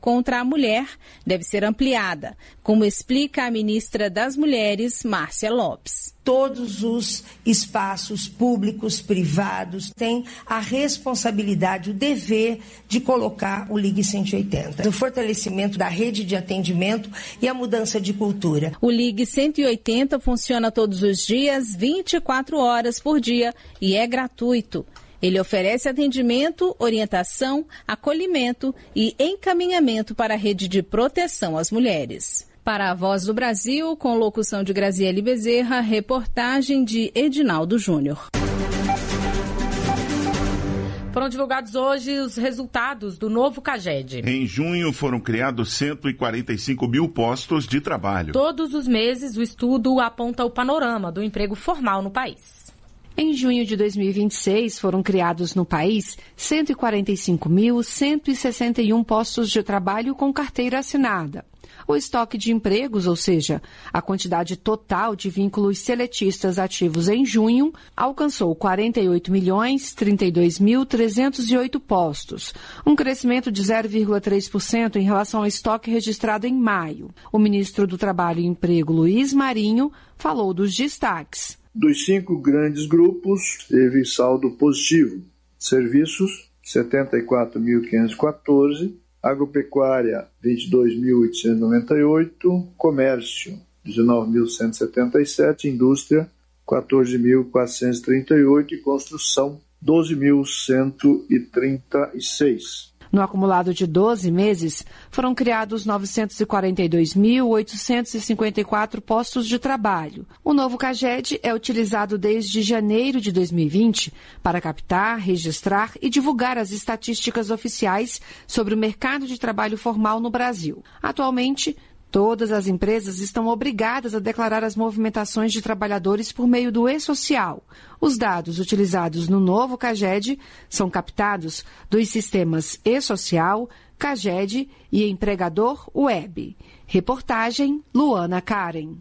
contra a mulher deve ser ampliada, como explica a ministra das Mulheres, Márcia Lopes. Todos os espaços públicos, privados, têm a responsabilidade, o dever de colocar o Ligue 180. O fortalecimento da rede de atendimento e a mudança de cultura. O Ligue 180 funciona todos os dias, 24 horas por dia e é gratuito. Ele oferece atendimento, orientação, acolhimento e encaminhamento para a rede de proteção às mulheres. Para a Voz do Brasil, com locução de Graziele Bezerra, reportagem de Edinaldo Júnior. Foram divulgados hoje os resultados do novo CAGED. Em junho foram criados 145 mil postos de trabalho. Todos os meses o estudo aponta o panorama do emprego formal no país. Em junho de 2026, foram criados no país 145.161 postos de trabalho com carteira assinada. O estoque de empregos, ou seja, a quantidade total de vínculos seletistas ativos em junho, alcançou 48.032.308 postos, um crescimento de 0,3% em relação ao estoque registrado em maio. O ministro do Trabalho e Emprego, Luiz Marinho, falou dos destaques. Dos 5 grandes grupos, teve saldo positivo. Serviços, 74.514, agropecuária, 22.898, comércio, 19.177, indústria, 14.438 e construção, 12.136. No acumulado de 12 meses, foram criados 942.854 postos de trabalho. O novo CAGED é utilizado desde janeiro de 2020 para captar, registrar e divulgar as estatísticas oficiais sobre o mercado de trabalho formal no Brasil. Atualmente, todas as empresas estão obrigadas a declarar as movimentações de trabalhadores por meio do e-social. Os dados utilizados no novo CAGED são captados dos sistemas e-social, CAGED e Empregador Web. Reportagem Luana Karen.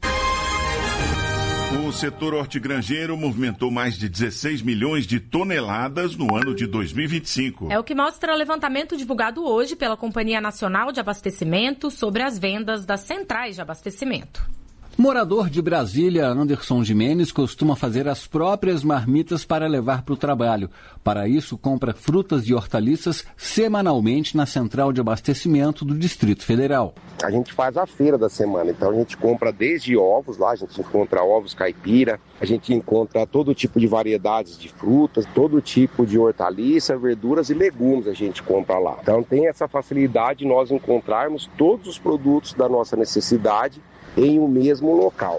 O setor hortigranjeiro movimentou mais de 16 milhões de toneladas no ano de 2025. É o que mostra o levantamento divulgado hoje pela Companhia Nacional de Abastecimento sobre as vendas das centrais de abastecimento. Morador de Brasília, Anderson Jimenez costuma fazer as próprias marmitas para levar para o trabalho. Para isso, compra frutas e hortaliças semanalmente na central de abastecimento do Distrito Federal. A gente faz a feira da semana, então a gente compra desde ovos, lá a gente encontra ovos caipira, a gente encontra todo tipo de variedades de frutas, todo tipo de hortaliça, verduras e legumes a gente compra lá. Então tem essa facilidade de nós encontrarmos todos os produtos da nossa necessidade em um mesmo local.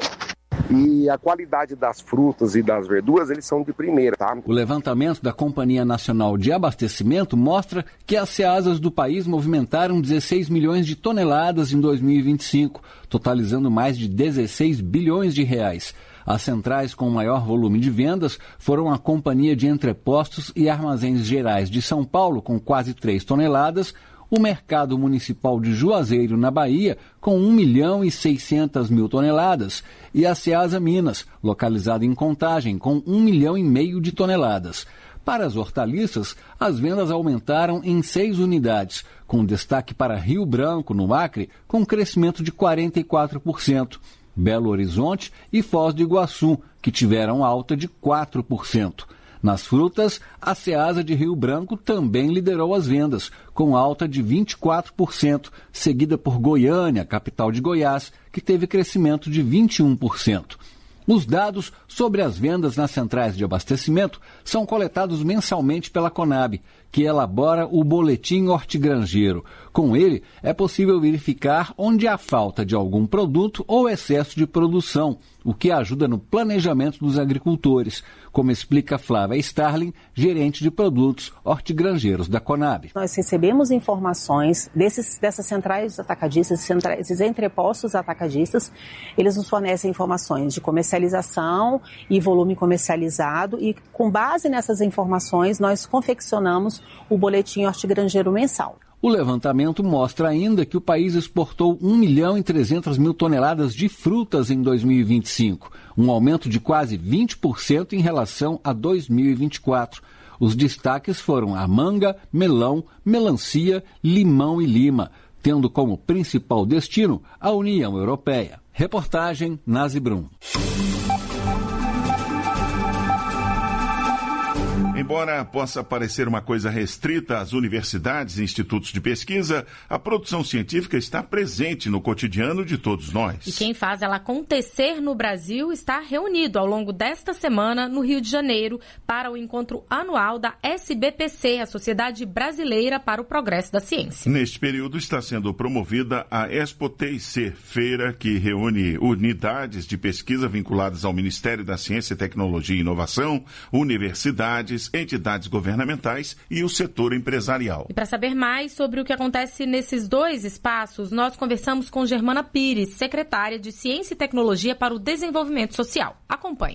E a qualidade das frutas e das verduras, eles são de primeira, tá? O levantamento da Companhia Nacional de Abastecimento mostra que as ceasas do país movimentaram 16 milhões de toneladas em 2025, totalizando mais de 16 bilhões de reais. As centrais com maior volume de vendas foram a Companhia de Entrepostos e Armazéns Gerais de São Paulo, com quase 3 toneladas, o Mercado Municipal de Juazeiro, na Bahia, com 1.600.000 toneladas, e a Ceasa Minas, localizada em Contagem, com 1,5 milhão de toneladas. Para as hortaliças, as vendas aumentaram em 6 unidades, com destaque para Rio Branco, no Acre, com crescimento de 44%, Belo Horizonte e Foz do Iguaçu, que tiveram alta de 4%. Nas frutas, a Ceasa de Rio Branco também liderou as vendas, com alta de 24%, seguida por Goiânia, capital de Goiás, que teve crescimento de 21%. Os dados sobre as vendas nas centrais de abastecimento são coletados mensalmente pela Conab, que elabora o Boletim Hortigranjeiro. Com ele, é possível verificar onde há falta de algum produto ou excesso de produção, o que ajuda no planejamento dos agricultores, como explica Flávia Starling, gerente de produtos hortigranjeiros da Conab. Nós recebemos informações dessas centrais atacadistas, esses entrepostos atacadistas, eles nos fornecem informações de comercialização e volume comercializado e, com base nessas informações, nós confeccionamos o Boletim Hortigranjeiro mensal. O levantamento mostra ainda que o país exportou 1.300.000 toneladas de frutas em 2025, um aumento de quase 20% em relação a 2024. Os destaques foram a manga, melão, melancia, limão e lima. tendo como principal destino a União Europeia. Reportagem Nazi Brum. Embora possa parecer uma coisa restrita às universidades e institutos de pesquisa, a produção científica está presente no cotidiano de todos nós. E quem faz ela acontecer no Brasil está reunido ao longo desta semana no Rio de Janeiro para o encontro anual da SBPC, a Sociedade Brasileira para o Progresso da Ciência. Neste período está sendo promovida a Expo-TIC, feira que reúne unidades de pesquisa vinculadas ao Ministério da Ciência, Tecnologia e Inovação, universidades, entidades governamentais e o setor empresarial. E para saber mais sobre o que acontece nesses dois espaços, nós conversamos com Germana Pires, secretária de Ciência e Tecnologia para o Desenvolvimento Social. Acompanhe.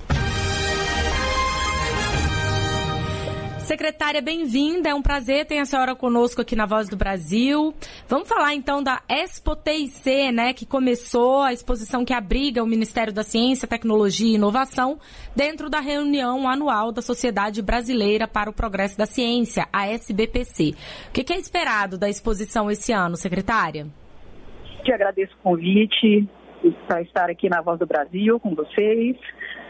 Secretária, bem-vinda. É um prazer ter a senhora conosco aqui na Voz do Brasil. Vamos falar então da Expo-TIC, né, que começou a exposição que abriga o Ministério da Ciência, Tecnologia e Inovação dentro da reunião anual da Sociedade Brasileira para o Progresso da Ciência, a SBPC. O que é esperado da exposição esse ano, secretária? Te agradeço o convite para estar aqui na Voz do Brasil com vocês.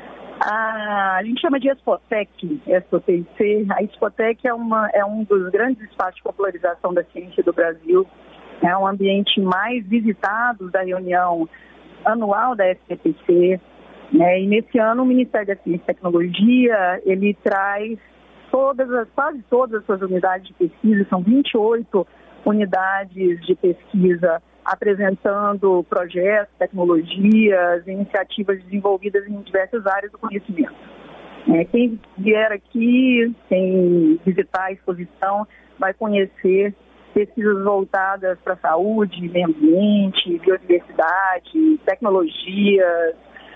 A gente chama de Expotec, Expo-TIC. A Expotec é um dos grandes espaços de popularização da ciência do Brasil. É um ambiente mais visitado da reunião anual da SBPC. E nesse ano o Ministério da Ciência e Tecnologia, ele traz quase todas as suas unidades de pesquisa, são 28 unidades de pesquisa apresentando projetos, tecnologias, iniciativas desenvolvidas em diversas áreas do conhecimento. Quem vier aqui, quem visitar a exposição, vai conhecer pesquisas voltadas para a saúde, meio ambiente, biodiversidade, tecnologias,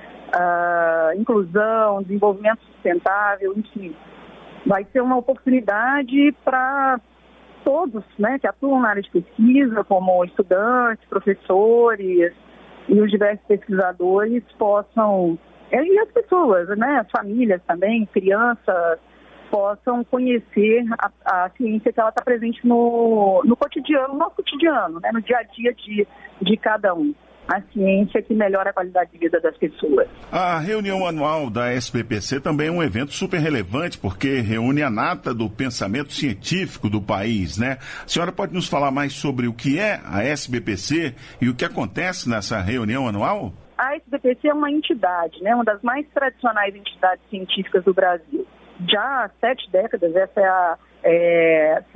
inclusão, desenvolvimento sustentável, enfim. Vai ser uma oportunidade para todos, né, que atuam na área de pesquisa, como estudantes, professores e os diversos pesquisadores possam, e as pessoas, né, as famílias também, crianças, possam conhecer a ciência que ela está presente no cotidiano, no nosso cotidiano, né, no dia a dia de cada um. A ciência que melhora a qualidade de vida das pessoas. A reunião anual da SBPC também é um evento super relevante, porque reúne a nata do pensamento científico do país, né? A senhora pode nos falar mais sobre o que é a SBPC e o que acontece nessa reunião anual? A SBPC é uma entidade, né? Uma das mais tradicionais entidades científicas do Brasil. Já há 7 décadas, essa é a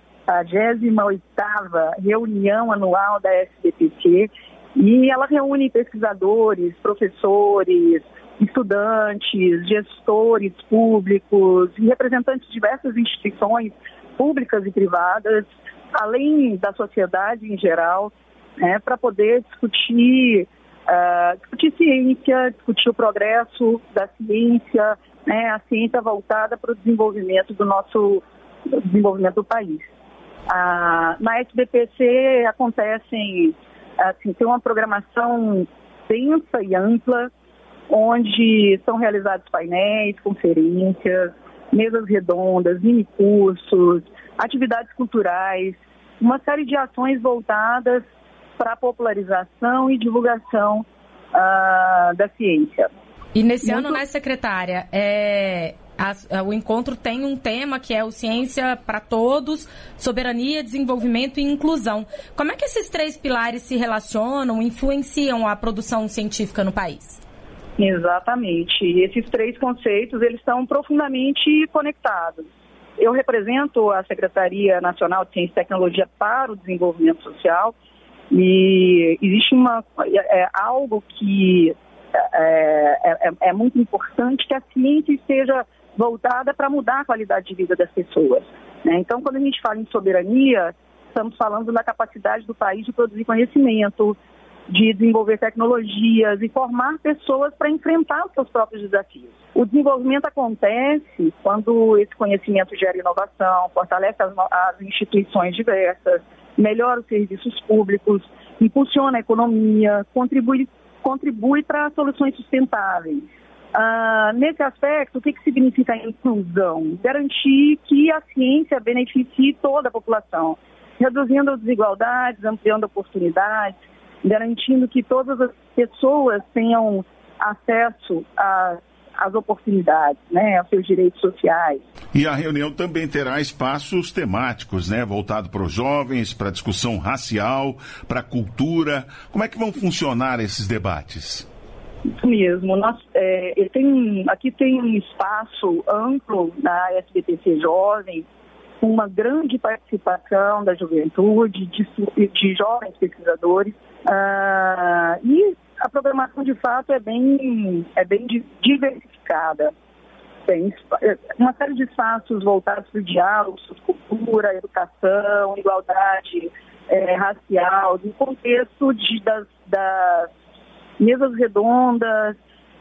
78ª reunião anual da SBPC, e ela reúne pesquisadores, professores, estudantes, gestores públicos e representantes de diversas instituições públicas e privadas, além da sociedade em geral, para poder discutir ciência, discutir o progresso da ciência, a ciência voltada para o desenvolvimento do país. Na SBPC acontecem, tem uma programação densa e ampla, onde são realizados painéis, conferências, mesas redondas, minicursos, atividades culturais, uma série de ações voltadas para a popularização e divulgação da ciência. E nesse ano, né, secretária, o encontro tem um tema que é o Ciência para Todos, Soberania, Desenvolvimento e Inclusão. Como é que esses 3 pilares se relacionam, influenciam a produção científica no país? Exatamente. Esses 3 conceitos, eles estão profundamente conectados. Eu represento a Secretaria Nacional de Ciência e Tecnologia para o Desenvolvimento Social e existe algo que é muito importante, que a ciência esteja voltada para mudar a qualidade de vida das pessoas, né? Então, quando a gente fala em soberania, estamos falando da capacidade do país de produzir conhecimento, de desenvolver tecnologias e formar pessoas para enfrentar os seus próprios desafios. O desenvolvimento acontece quando esse conhecimento gera inovação, fortalece as instituições diversas, melhora os serviços públicos, impulsiona a economia, contribui para soluções sustentáveis. Nesse aspecto, o que significa a inclusão? Garantir que a ciência beneficie toda a população. reduzindo desigualdades, ampliando oportunidades, garantindo que todas as pessoas tenham acesso às oportunidades, né, aos seus direitos sociais. E a reunião também terá espaços temáticos, né, voltado para os jovens, para a discussão racial, para a cultura. Como é que vão funcionar esses debates? Isso mesmo. Aqui tem um espaço amplo na SBPC Jovem, com uma grande participação da juventude, de jovens pesquisadores, e a programação de fato é bem diversificada. Tem uma série de espaços voltados para o diálogo, sobre cultura, educação, igualdade racial, no contexto das mesas redondas,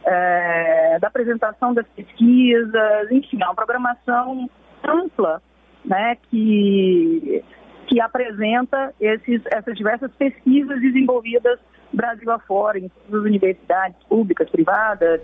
da apresentação das pesquisas, enfim, é uma programação ampla, né, que apresenta essas diversas pesquisas desenvolvidas Brasil afora, em todas as universidades públicas, privadas,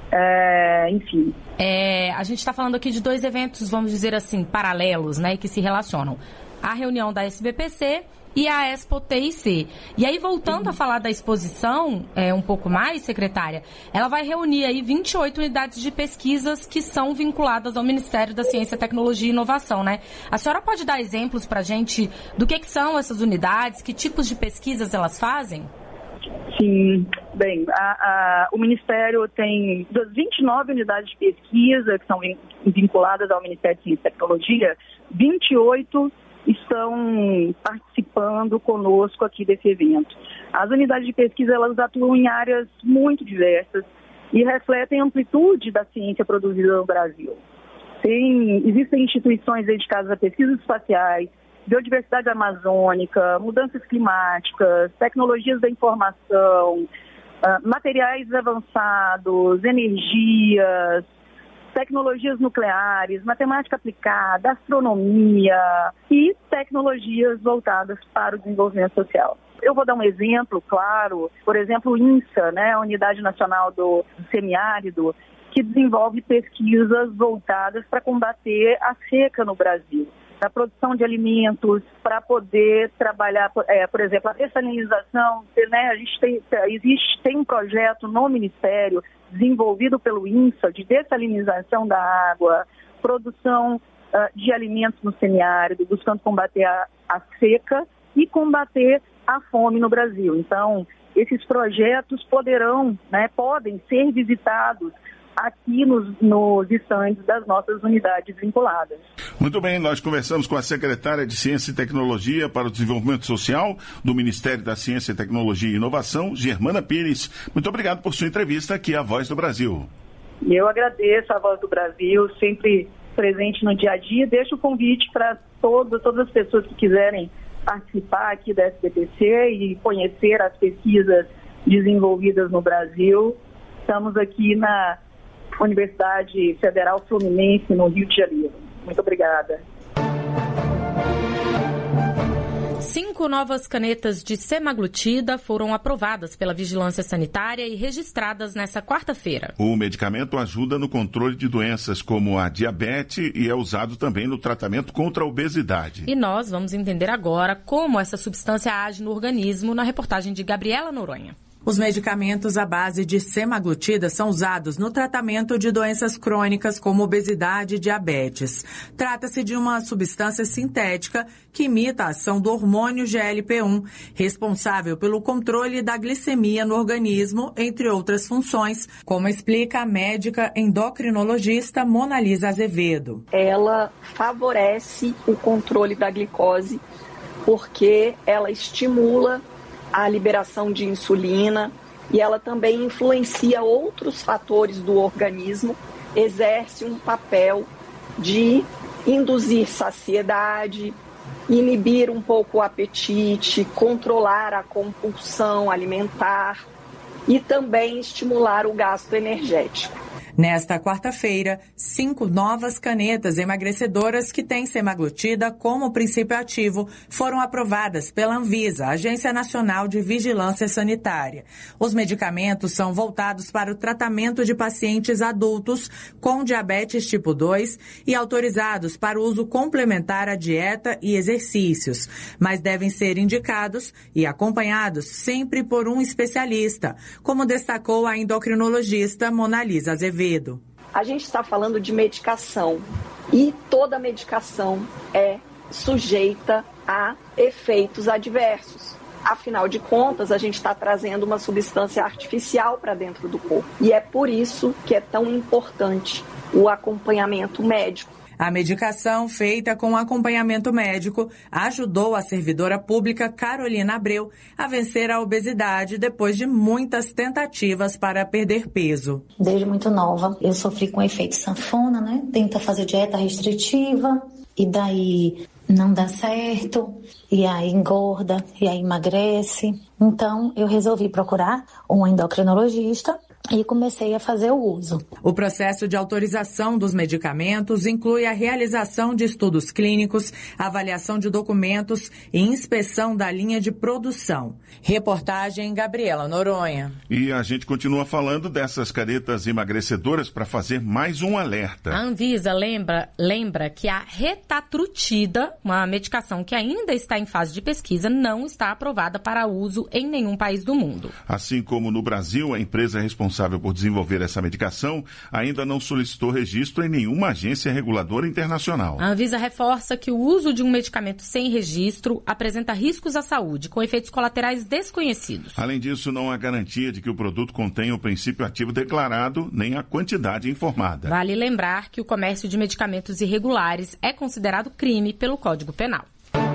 enfim. A gente está falando aqui de 2 eventos, vamos dizer assim, paralelos, né, que se relacionam. A reunião da SBPC e a Expo TIC. E aí, voltando a falar da exposição, um pouco mais, secretária, ela vai reunir aí 28 unidades de pesquisas que são vinculadas ao Ministério da Ciência, Tecnologia e Inovação, né? A senhora pode dar exemplos para a gente do que são essas unidades, que tipos de pesquisas elas fazem? Sim, bem, o Ministério tem 29 unidades de pesquisa que são vinculadas ao Ministério de Ciência e Tecnologia, 28 estão participando conosco aqui desse evento. As unidades de pesquisa, elas atuam em áreas muito diversas e refletem a amplitude da ciência produzida no Brasil. Existem instituições dedicadas a pesquisas espaciais, biodiversidade amazônica, mudanças climáticas, tecnologias da informação, materiais avançados, energias, tecnologias nucleares, matemática aplicada, astronomia e tecnologias voltadas para o desenvolvimento social. Eu vou dar um exemplo, claro, por exemplo, o INSA, né, a Unidade Nacional do Semiárido, que desenvolve pesquisas voltadas para combater a seca no Brasil, para a produção de alimentos, para poder trabalhar, por exemplo, a dessalinização, né, tem um projeto no Ministério desenvolvido pelo INSA de dessalinização da água, produção de alimentos no semiárido, buscando combater a seca e combater a fome no Brasil. Então, esses projetos podem ser visitados aqui nos estandes das nossas unidades vinculadas. Muito bem, nós conversamos com a secretária de Ciência e Tecnologia para o Desenvolvimento Social do Ministério da Ciência, Tecnologia e Inovação, Germana Pires. Muito obrigado por sua entrevista aqui à Voz do Brasil. Eu agradeço a Voz do Brasil, sempre presente no dia a dia. Deixo o convite para todas as pessoas que quiserem participar aqui da SBPC e conhecer as pesquisas desenvolvidas no Brasil. Estamos aqui na Universidade Federal Fluminense, no Rio de Janeiro. Muito obrigada. 5 novas canetas de semaglutida foram aprovadas pela Vigilância Sanitária e registradas nesta quarta-feira. O medicamento ajuda no controle de doenças como a diabetes e é usado também no tratamento contra a obesidade. E nós vamos entender agora como essa substância age no organismo na reportagem de Gabriela Noronha. Os medicamentos à base de semaglutida são usados no tratamento de doenças crônicas como obesidade e diabetes. Trata-se de uma substância sintética que imita a ação do hormônio GLP-1, responsável pelo controle da glicemia no organismo, entre outras funções, como explica a médica endocrinologista Monalisa Azevedo. Ela favorece o controle da glicose porque ela estimula a liberação de insulina e ela também influencia outros fatores do organismo, exerce um papel de induzir saciedade, inibir um pouco o apetite, controlar a compulsão alimentar e também estimular o gasto energético. Nesta quarta-feira, 5 novas canetas emagrecedoras que têm semaglutida como princípio ativo foram aprovadas pela Anvisa, Agência Nacional de Vigilância Sanitária. Os medicamentos são voltados para o tratamento de pacientes adultos com diabetes tipo 2 e autorizados para o uso complementar à dieta e exercícios, mas devem ser indicados e acompanhados sempre por um especialista, como destacou a endocrinologista Monalisa Azevedo. A gente está falando de medicação e toda medicação é sujeita a efeitos adversos. Afinal de contas, a gente está trazendo uma substância artificial para dentro do corpo. E é por isso que é tão importante o acompanhamento médico. A medicação, feita com acompanhamento médico, ajudou a servidora pública Carolina Abreu a vencer a obesidade depois de muitas tentativas para perder peso. Desde muito nova, eu sofri com efeito sanfona, né? Tenta fazer dieta restritiva e daí não dá certo, e aí engorda, e aí emagrece. Então, eu resolvi procurar um endocrinologista e comecei a fazer o uso. O processo de autorização dos medicamentos inclui a realização de estudos clínicos, avaliação de documentos e inspeção da linha de produção. Reportagem Gabriela Noronha. E a gente continua falando dessas canetas emagrecedoras para fazer mais um alerta. A Anvisa lembra que a retatrutida, uma medicação que ainda está em fase de pesquisa, não está aprovada para uso em nenhum país do mundo. Assim como no Brasil, a empresa responsável por desenvolver essa medicação ainda não solicitou registro em nenhuma agência reguladora internacional. A Anvisa reforça que o uso de um medicamento sem registro apresenta riscos à saúde, com efeitos colaterais desconhecidos. Além disso, não há garantia de que o produto contenha o princípio ativo declarado, nem a quantidade informada. Vale lembrar que o comércio de medicamentos irregulares é considerado crime pelo Código Penal.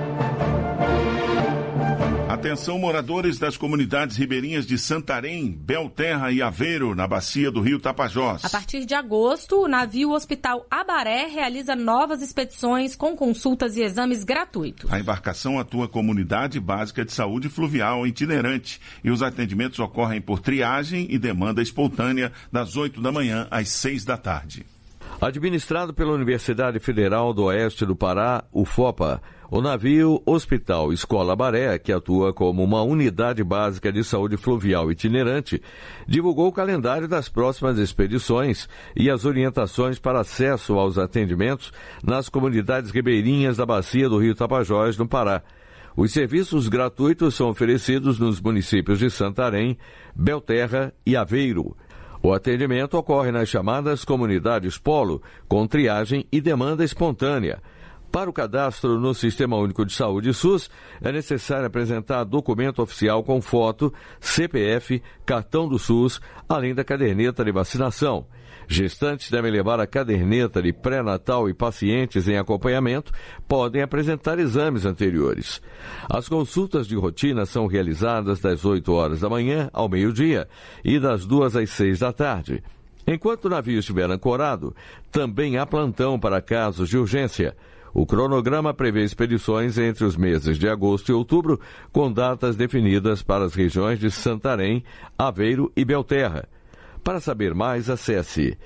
Atenção, moradores das comunidades ribeirinhas de Santarém, Belterra e Aveiro, na bacia do rio Tapajós. A partir de agosto, o navio Hospital Abaré realiza novas expedições com consultas e exames gratuitos. A embarcação atua como unidade básica de saúde fluvial itinerante e os atendimentos ocorrem por triagem e demanda espontânea das 8 da manhã às 6 da tarde. Administrado pela Universidade Federal do Oeste do Pará, UFOPA, o navio Hospital Escola Abaré, que atua como uma unidade básica de saúde fluvial itinerante, divulgou o calendário das próximas expedições e as orientações para acesso aos atendimentos nas comunidades ribeirinhas da bacia do rio Tapajós, no Pará. Os serviços gratuitos são oferecidos nos municípios de Santarém, Belterra e Aveiro. O atendimento ocorre nas chamadas comunidades polo, com triagem e demanda espontânea. Para o cadastro no Sistema Único de Saúde SUS, é necessário apresentar documento oficial com foto, CPF, cartão do SUS, além da caderneta de vacinação. Gestantes devem levar a caderneta de pré-natal e pacientes em acompanhamento podem apresentar exames anteriores. As consultas de rotina são realizadas das 8 horas da manhã ao meio-dia e das 2 às 6 da tarde. Enquanto o navio estiver ancorado, também há plantão para casos de urgência. O cronograma prevê expedições entre os meses de agosto e outubro, com datas definidas para as regiões de Santarém, Aveiro e Belterra. Para saber mais, acesse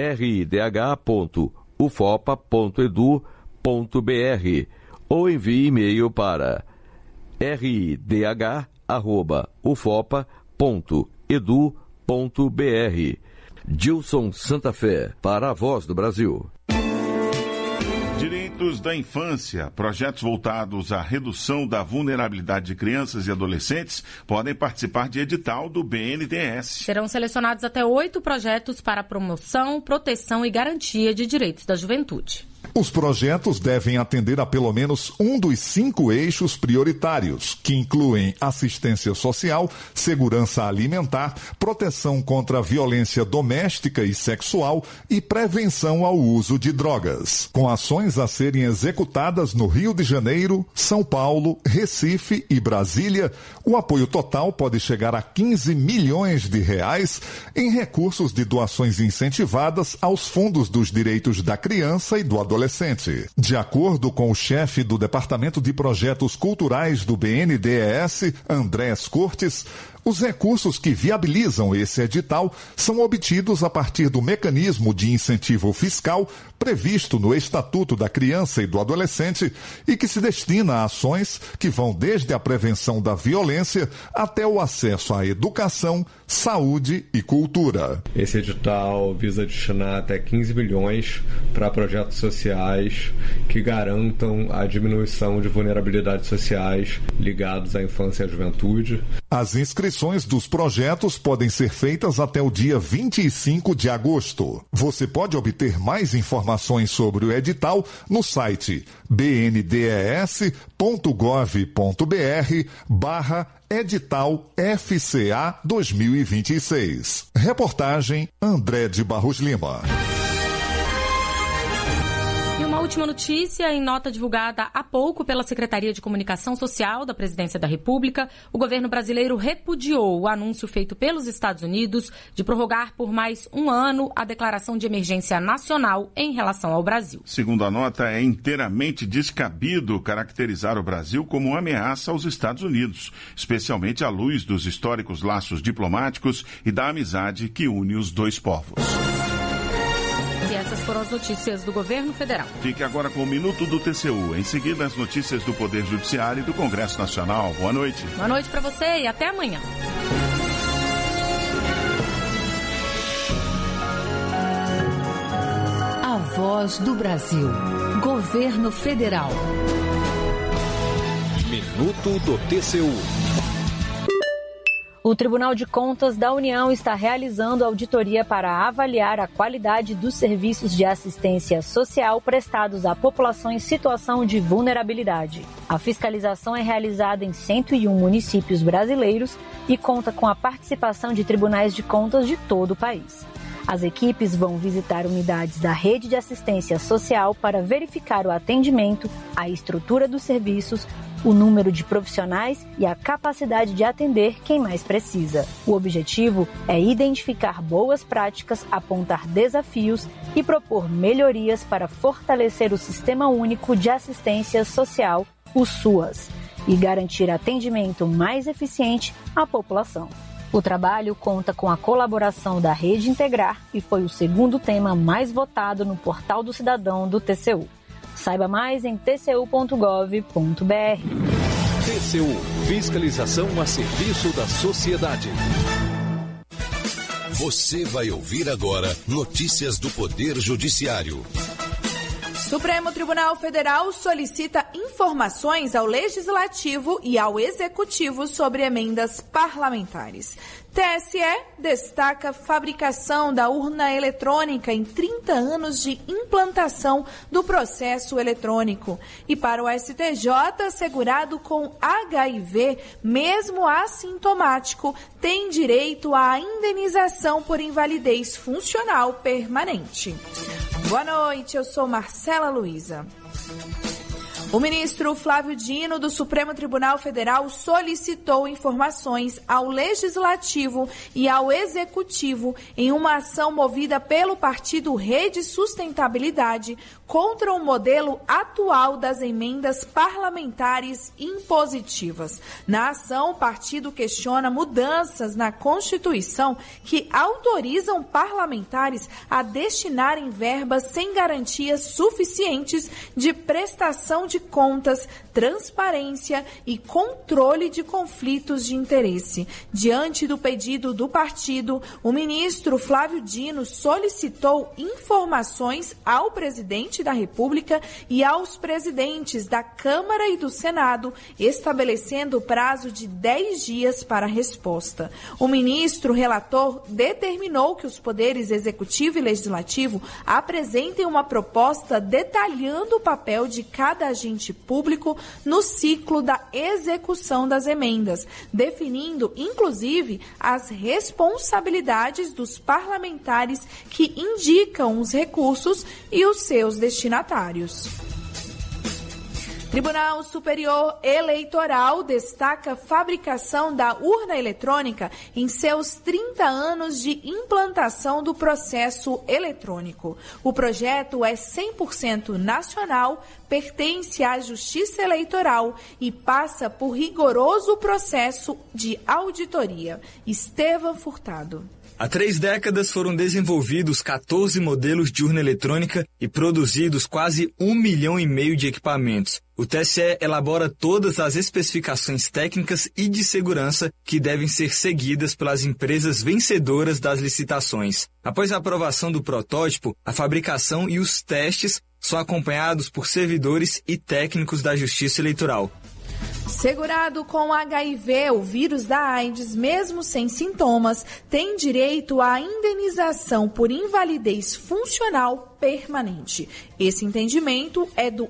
ridh.ufopa.edu.br ou envie e-mail para ridh@ufopa.edu.br. Gilson Santa Fé, para a Voz do Brasil. Direitos da infância. Projetos voltados à redução da vulnerabilidade de crianças e adolescentes podem participar de edital do BNDES. Serão selecionados até 8 projetos para promoção, proteção e garantia de direitos da juventude. Os projetos devem atender a pelo menos um dos 5 eixos prioritários, que incluem assistência social, segurança alimentar, proteção contra a violência doméstica e sexual e prevenção ao uso de drogas. Com ações a serem executadas no Rio de Janeiro, São Paulo, Recife e Brasília, o apoio total pode chegar a 15 milhões de reais em recursos de doações incentivadas aos fundos dos direitos da criança e do adolescente. De acordo com o chefe do Departamento de Projetos Culturais do BNDES, Andrés Cortes, Os recursos que viabilizam esse edital são obtidos a partir do mecanismo de incentivo fiscal previsto no Estatuto da Criança e do Adolescente e que se destina a ações que vão desde a prevenção da violência até o acesso à educação, saúde e cultura. Esse edital visa destinar até 15 bilhões para projetos sociais que garantam a diminuição de vulnerabilidades sociais ligados à infância e à juventude. As inscrições dos projetos podem ser feitas até o dia 25 de agosto. Você pode obter mais informações sobre o edital no site bndes.gov.br/edital FCA 2026. Reportagem André de Barros Lima. Uma última notícia, em nota divulgada há pouco pela Secretaria de Comunicação Social da Presidência da República, o governo brasileiro repudiou o anúncio feito pelos Estados Unidos de prorrogar por mais um ano a declaração de emergência nacional em relação ao Brasil. Segundo a nota, é inteiramente descabido caracterizar o Brasil como uma ameaça aos Estados Unidos, especialmente à luz dos históricos laços diplomáticos e da amizade que une os dois povos. E essas foram as notícias do governo federal. Fique agora com o Minuto do TCU. Em seguida, as notícias do Poder Judiciário e do Congresso Nacional. Boa noite. Boa noite para você e até amanhã. A Voz do Brasil. Governo Federal. Minuto do TCU. O Tribunal de Contas da União está realizando auditoria para avaliar a qualidade dos serviços de assistência social prestados à população em situação de vulnerabilidade. A fiscalização é realizada em 101 municípios brasileiros e conta com a participação de tribunais de contas de todo o país. As equipes vão visitar unidades da rede de assistência social para verificar o atendimento, a estrutura dos serviços, o número de profissionais e a capacidade de atender quem mais precisa. O objetivo é identificar boas práticas, apontar desafios e propor melhorias para fortalecer o Sistema Único de Assistência Social, o SUAS, e garantir atendimento mais eficiente à população. O trabalho conta com a colaboração da Rede Integrar e foi o segundo tema mais votado no Portal do Cidadão do TCU. Saiba mais em tcu.gov.br. TCU, fiscalização a serviço da sociedade. Você vai ouvir agora notícias do Poder Judiciário. Supremo Tribunal Federal solicita informações ao Legislativo e ao Executivo sobre emendas parlamentares. TSE destaca fabricação da urna eletrônica em 30 anos de implantação do processo eletrônico. E para o STJ, segurado com HIV, mesmo assintomático, tem direito à indenização por invalidez funcional permanente. Boa noite, eu sou Marcela Luiza. O ministro Flávio Dino, do Supremo Tribunal Federal, solicitou informações ao Legislativo e ao Executivo em uma ação movida pelo partido Rede Sustentabilidade contra o modelo atual das emendas parlamentares impositivas. Na ação, o partido questiona mudanças na Constituição que autorizam parlamentares a destinarem verbas sem garantias suficientes de prestação de contas, transparência e controle de conflitos de interesse. Diante do pedido do partido, o ministro Flávio Dino solicitou informações ao presidente da República e aos presidentes da Câmara e do Senado, estabelecendo o prazo de 10 dias para a resposta. O ministro relator determinou que os poderes executivo e legislativo apresentem uma proposta detalhando o papel de cada agente público no ciclo da execução das emendas, definindo, inclusive, as responsabilidades dos parlamentares que indicam os recursos e os seus destinatários. Tribunal Superior Eleitoral destaca fabricação da urna eletrônica em seus 30 anos de implantação do processo eletrônico. O projeto é 100% nacional, pertence à Justiça Eleitoral e passa por rigoroso processo de auditoria. Estevam Furtado. Há 3 décadas foram desenvolvidos 14 modelos de urna eletrônica e produzidos quase 1,5 milhão de equipamentos. O TSE elabora todas as especificações técnicas e de segurança que devem ser seguidas pelas empresas vencedoras das licitações. Após a aprovação do protótipo, a fabricação e os testes são acompanhados por servidores e técnicos da Justiça Eleitoral. Segurado com HIV, o vírus da AIDS, mesmo sem sintomas, tem direito à indenização por invalidez funcional permanente. Esse entendimento é do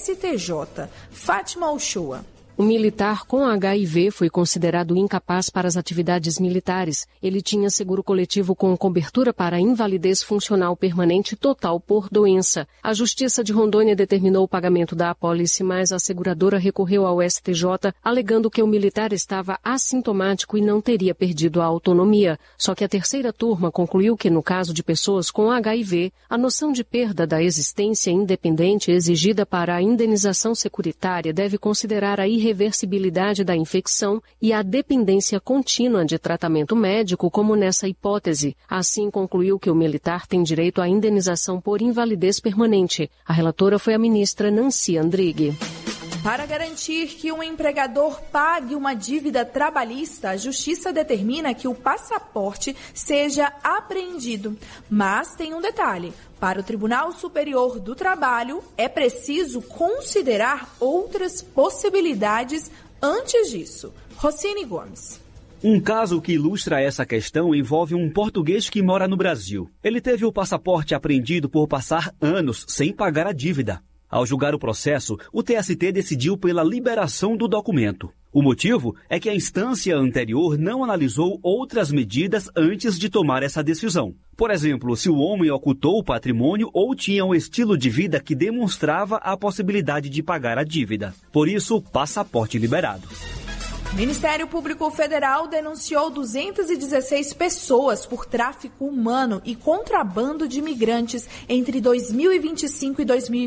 STJ. Fátima Uchoa. O militar com HIV foi considerado incapaz para as atividades militares. Ele tinha seguro coletivo com cobertura para invalidez funcional permanente total por doença. A Justiça de Rondônia determinou o pagamento da apólice, mas a seguradora recorreu ao STJ, alegando que o militar estava assintomático e não teria perdido a autonomia. Só que a terceira turma concluiu que, no caso de pessoas com HIV, a noção de perda da existência independente exigida para a indenização securitária deve considerar a irreversibilidade da infecção e a dependência contínua de tratamento médico, como nessa hipótese. Assim, concluiu que o militar tem direito à indenização por invalidez permanente. A relatora foi a ministra Nancy Andrighi. Para garantir que um empregador pague uma dívida trabalhista, a Justiça determina que o passaporte seja apreendido. Mas tem um detalhe: para o Tribunal Superior do Trabalho, é preciso considerar outras possibilidades antes disso. Rocine Gomes. Um caso que ilustra essa questão envolve um português que mora no Brasil. Ele teve o passaporte apreendido por passar anos sem pagar a dívida. Ao julgar o processo, o TST decidiu pela liberação do documento. O motivo é que a instância anterior não analisou outras medidas antes de tomar essa decisão. Por exemplo, se o homem ocultou o patrimônio ou tinha um estilo de vida que demonstrava a possibilidade de pagar a dívida. Por isso, passaporte liberado. O Ministério Público Federal denunciou 216 pessoas por tráfico humano e contrabando de imigrantes entre 2025 e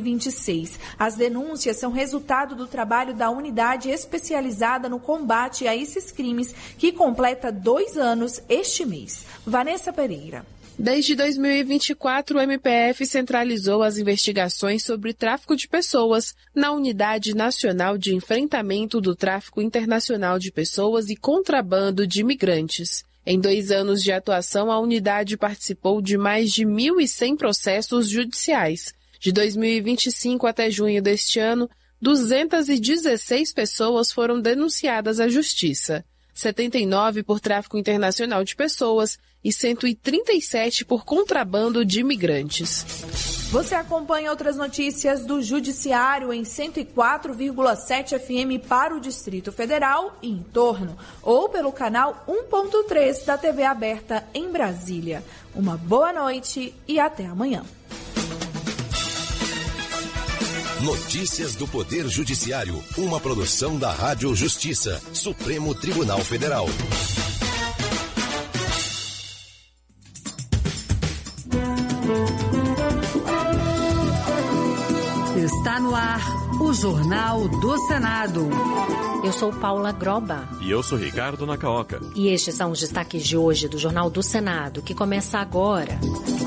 2026. As denúncias são resultado do trabalho da unidade especializada no combate a esses crimes, que completa 2 anos este mês. Vanessa Pereira. Desde 2024, o MPF centralizou as investigações sobre tráfico de pessoas na Unidade Nacional de Enfrentamento do Tráfico Internacional de Pessoas e Contrabando de Imigrantes. Em 2 anos de atuação, a unidade participou de mais de 1.100 processos judiciais. De 2025 até junho deste ano, 216 pessoas foram denunciadas à Justiça. 79 por tráfico internacional de pessoas e 137 por contrabando de imigrantes. Você acompanha outras notícias do Judiciário em 104,7 FM para o Distrito Federal e em torno, ou pelo canal 1.3 da TV aberta em Brasília. Uma boa noite e até amanhã. Notícias do Poder Judiciário, uma produção da Rádio Justiça, Supremo Tribunal Federal. Está no ar o Jornal do Senado. Eu sou Paula Groba. E eu sou Ricardo Nacaoca. E estes são os destaques de hoje do Jornal do Senado, que começa agora.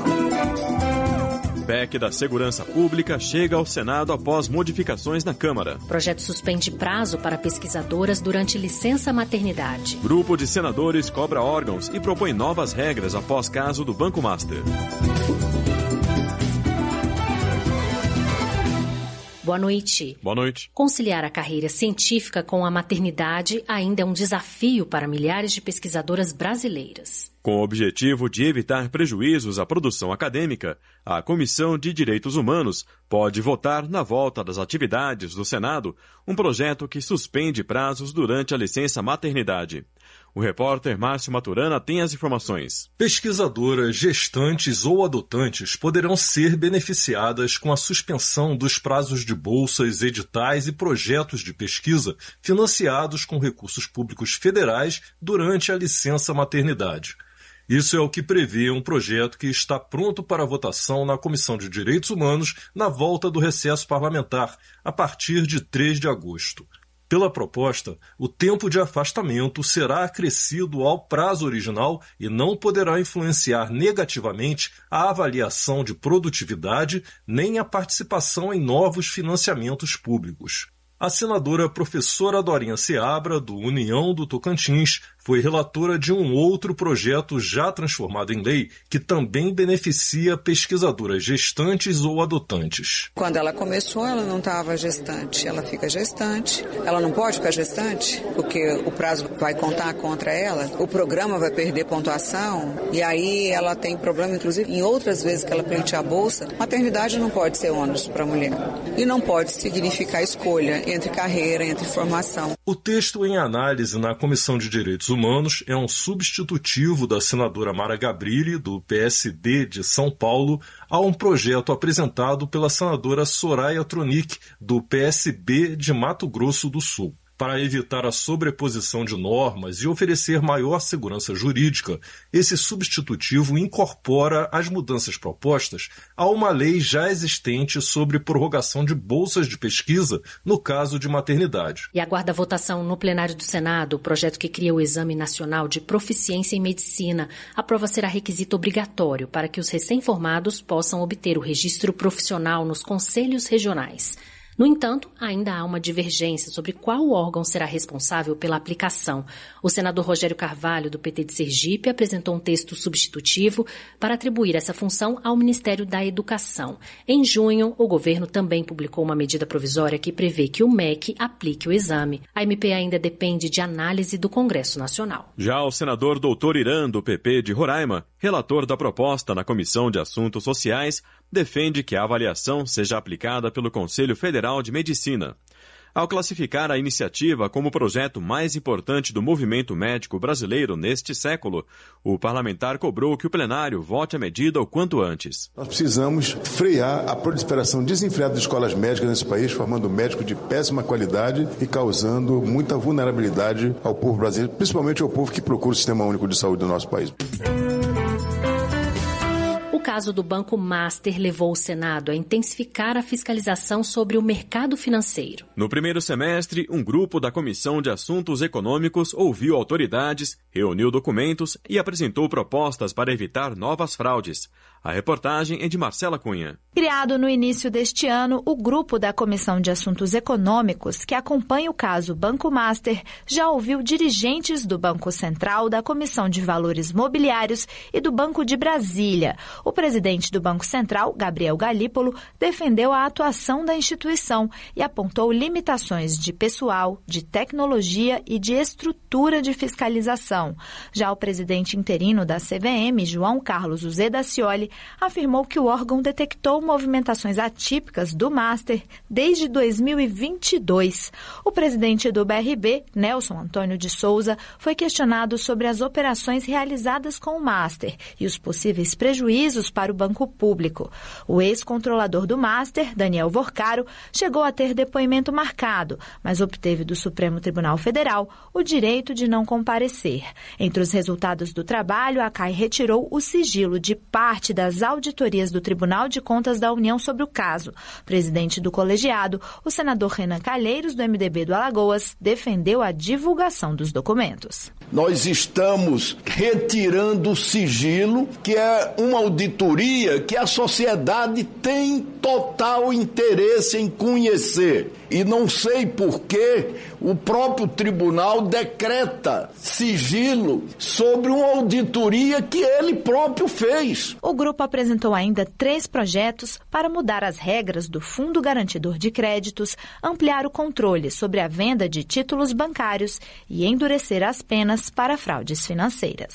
PEC da Segurança Pública chega ao Senado após modificações na Câmara. Projeto suspende prazo para pesquisadoras durante licença maternidade. Grupo de senadores cobra órgãos e propõe novas regras após caso do Banco Master. Boa noite. Boa noite. Conciliar a carreira científica com a maternidade ainda é um desafio para milhares de pesquisadoras brasileiras. Com o objetivo de evitar prejuízos à produção acadêmica, a Comissão de Direitos Humanos pode votar na volta das atividades do Senado um projeto que suspende prazos durante a licença maternidade. O repórter Márcio Maturana tem as informações. Pesquisadoras, gestantes ou adotantes poderão ser beneficiadas com a suspensão dos prazos de bolsas, editais e projetos de pesquisa financiados com recursos públicos federais durante a licença maternidade. Isso é o que prevê um projeto que está pronto para votação na Comissão de Direitos Humanos na volta do recesso parlamentar, a partir de 3 de agosto. Pela proposta, o tempo de afastamento será acrescido ao prazo original e não poderá influenciar negativamente a avaliação de produtividade nem a participação em novos financiamentos públicos. A senadora professora Dorinha Seabra, do União do Tocantins, foi relatora de um outro projeto já transformado em lei que também beneficia pesquisadoras gestantes ou adotantes. Quando ela começou, ela não estava gestante, ela fica gestante. Ela não pode ficar gestante, porque o prazo vai contar contra ela, o programa vai perder pontuação, e aí ela tem problema, inclusive, em outras vezes que ela pleiteia a bolsa. Maternidade não pode ser ônus para a mulher e não pode significar escolha entre carreira, entre formação. O texto em análise na Comissão de Direitos Humanos é um substitutivo da senadora Mara Gabrilli, do PSD de São Paulo, a um projeto apresentado pela senadora Soraya Tronic, do PSB de Mato Grosso do Sul. Para evitar a sobreposição de normas e oferecer maior segurança jurídica, esse substitutivo incorpora as mudanças propostas a uma lei já existente sobre prorrogação de bolsas de pesquisa no caso de maternidade. E aguarda a votação no plenário do Senado o projeto que cria o Exame Nacional de Proficiência em Medicina. A prova será requisito obrigatório para que os recém-formados possam obter o registro profissional nos conselhos regionais. No entanto, ainda há uma divergência sobre qual órgão será responsável pela aplicação. O senador Rogério Carvalho, do PT de Sergipe, apresentou um texto substitutivo para atribuir essa função ao Ministério da Educação. Em junho, o governo também publicou uma medida provisória que prevê que o MEC aplique o exame. A MP ainda depende de análise do Congresso Nacional. Já o senador Doutor Irã, do PP de Roraima, relator da proposta na Comissão de Assuntos Sociais, defende que a avaliação seja aplicada pelo Conselho Federal de Medicina. Ao classificar a iniciativa como o projeto mais importante do movimento médico brasileiro neste século, o parlamentar cobrou que o plenário vote a medida o quanto antes. Nós precisamos frear a proliferação desenfreada de escolas médicas nesse país, formando médicos de péssima qualidade e causando muita vulnerabilidade ao povo brasileiro, principalmente ao povo que procura o Sistema Único de Saúde do nosso país. O caso do Banco Master levou o Senado a intensificar a fiscalização sobre o mercado financeiro. No primeiro semestre, um grupo da Comissão de Assuntos Econômicos ouviu autoridades, reuniu documentos e apresentou propostas para evitar novas fraudes. A reportagem é de Marcela Cunha. Criado no início deste ano, o grupo da Comissão de Assuntos Econômicos, que acompanha o caso Banco Master, já ouviu dirigentes do Banco Central, da Comissão de Valores Mobiliários e do Banco de Brasília. O presidente do Banco Central, Gabriel Galípolo, defendeu a atuação da instituição e apontou limitações de pessoal, de tecnologia e de estrutura de fiscalização. Já o presidente interino da CVM, João Carlos Uzeda-Cioli, afirmou que o órgão detectou movimentações atípicas do Master desde 2022. O presidente do BRB, Nelson Antônio de Souza, foi questionado sobre as operações realizadas com o Master e os possíveis prejuízos para o banco público. O ex-controlador do Master, Daniel Vorcaro, chegou a ter depoimento marcado, mas obteve do Supremo Tribunal Federal o direito de não comparecer. Entre os resultados do trabalho, a CAI retirou o sigilo de parte das auditorias do Tribunal de Contas da União sobre o caso. Presidente do colegiado, o senador Renan Calheiros, do MDB do Alagoas, defendeu a divulgação dos documentos. Nós estamos retirando o sigilo, que é uma auditoria que a sociedade tem total interesse em conhecer. E não sei por que o próprio tribunal decreta sigilo sobre uma auditoria que ele próprio fez. O grupo apresentou ainda 3 projetos para mudar as regras do Fundo Garantidor de Créditos, ampliar o controle sobre a venda de títulos bancários e endurecer as penas para fraudes financeiras.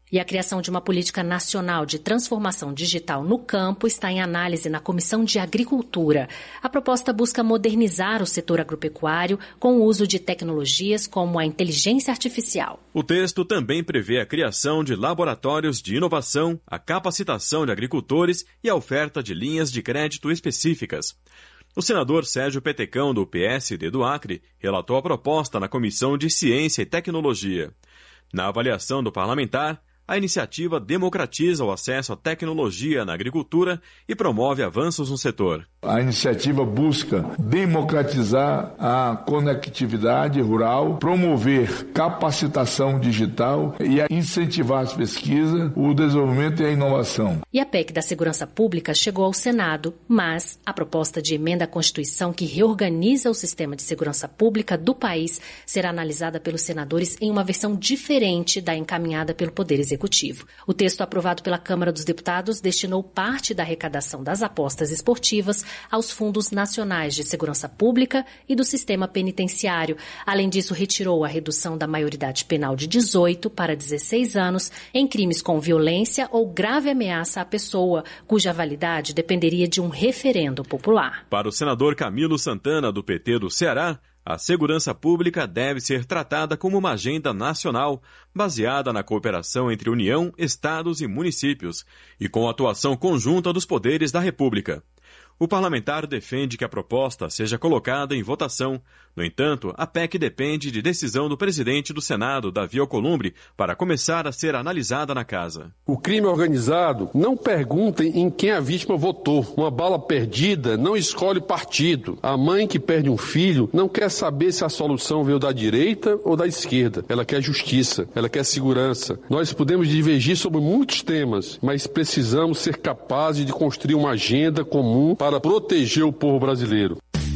E a criação de uma política nacional de transformação digital no campo está em análise na Comissão de Agricultura. A proposta busca modernizar o setor agropecuário com o uso de tecnologias como a inteligência artificial. O texto também prevê a criação de laboratórios de inovação, a capacitação de agricultores e a oferta de linhas de crédito específicas. O senador Sérgio Petecão, do PSD do Acre, relatou a proposta na Comissão de Ciência e Tecnologia. Na avaliação do parlamentar, a iniciativa democratiza o acesso à tecnologia na agricultura e promove avanços no setor. A iniciativa busca democratizar a conectividade rural, promover capacitação digital e incentivar as pesquisas, o desenvolvimento e a inovação. E a PEC da Segurança Pública chegou ao Senado, mas a proposta de emenda à Constituição que reorganiza o sistema de segurança pública do país será analisada pelos senadores em uma versão diferente da encaminhada pelo Poder Executivo. O texto aprovado pela Câmara dos Deputados destinou parte da arrecadação das apostas esportivas aos fundos nacionais de segurança pública e do sistema penitenciário. Além disso, retirou a redução da maioridade penal de 18 para 16 anos em crimes com violência ou grave ameaça à pessoa, cuja validade dependeria de um referendo popular. Para o senador Camilo Santana, do PT do Ceará, a segurança pública deve ser tratada como uma agenda nacional, baseada na cooperação entre União, estados e municípios, e com a atuação conjunta dos poderes da República. O parlamentar defende que a proposta seja colocada em votação. No entanto, a PEC depende de decisão do presidente do Senado, Davi Alcolumbre, para começar a ser analisada na casa. O crime organizado não pergunta em quem a vítima votou. Uma bala perdida não escolhe partido. A mãe que perde um filho não quer saber se a solução veio da direita ou da esquerda. Ela quer justiça, ela quer segurança. Nós podemos divergir sobre muitos temas, mas precisamos ser capazes de construir uma agenda comum para proteger o povo brasileiro.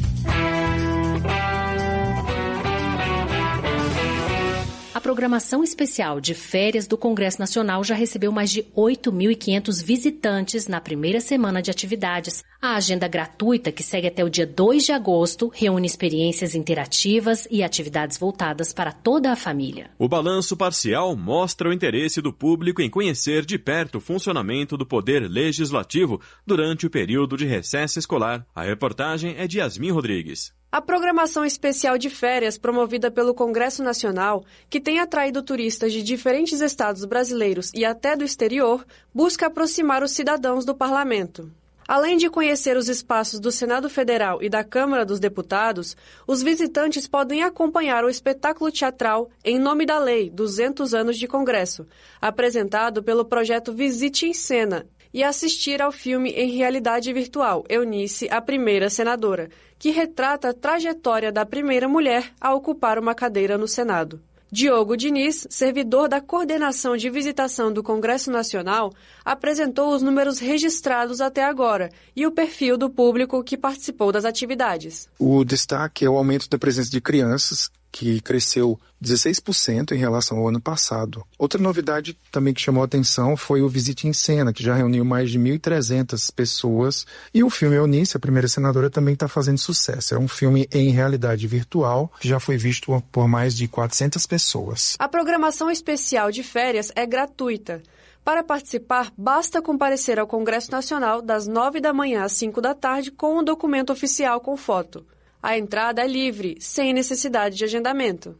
A programação especial de férias do Congresso Nacional já recebeu mais de 8.500 visitantes na primeira semana de atividades. A agenda gratuita, que segue até o dia 2 de agosto, reúne experiências interativas e atividades voltadas para toda a família. O balanço parcial mostra o interesse do público em conhecer de perto o funcionamento do Poder Legislativo durante o período de recesso escolar. A reportagem é de Yasmin Rodrigues. A programação especial de férias promovida pelo Congresso Nacional, que tem atraído turistas de diferentes estados brasileiros e até do exterior, busca aproximar os cidadãos do parlamento. Além de conhecer os espaços do Senado Federal e da Câmara dos Deputados, os visitantes podem acompanhar o espetáculo teatral Em Nome da Lei, 200 anos de Congresso, apresentado pelo projeto Visite em Cena, e assistir ao filme em realidade virtual, Eunice, a Primeira Senadora, que retrata a trajetória da primeira mulher a ocupar uma cadeira no Senado. Diogo Diniz, servidor da Coordenação de Visitação do Congresso Nacional, apresentou os números registrados até agora e o perfil do público que participou das atividades. O destaque é o aumento da presença de crianças, que cresceu 16% em relação ao ano passado. Outra novidade também que chamou a atenção foi o Visite em Cena, que já reuniu mais de 1.300 pessoas. E o filme Eunice, a Primeira Senadora, também está fazendo sucesso. É um filme em realidade virtual, que já foi visto por mais de 400 pessoas. A programação especial de férias é gratuita. Para participar, basta comparecer ao Congresso Nacional das 9 da manhã às 5 da tarde com um documento oficial com foto. A entrada é livre, sem necessidade de agendamento.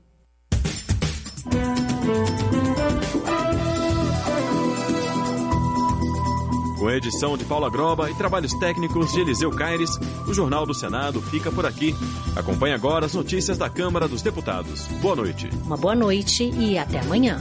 Com a edição de Paula Groba e trabalhos técnicos de Eliseu Caires, o Jornal do Senado fica por aqui. Acompanhe agora as notícias da Câmara dos Deputados. Boa noite. Uma boa noite e até amanhã.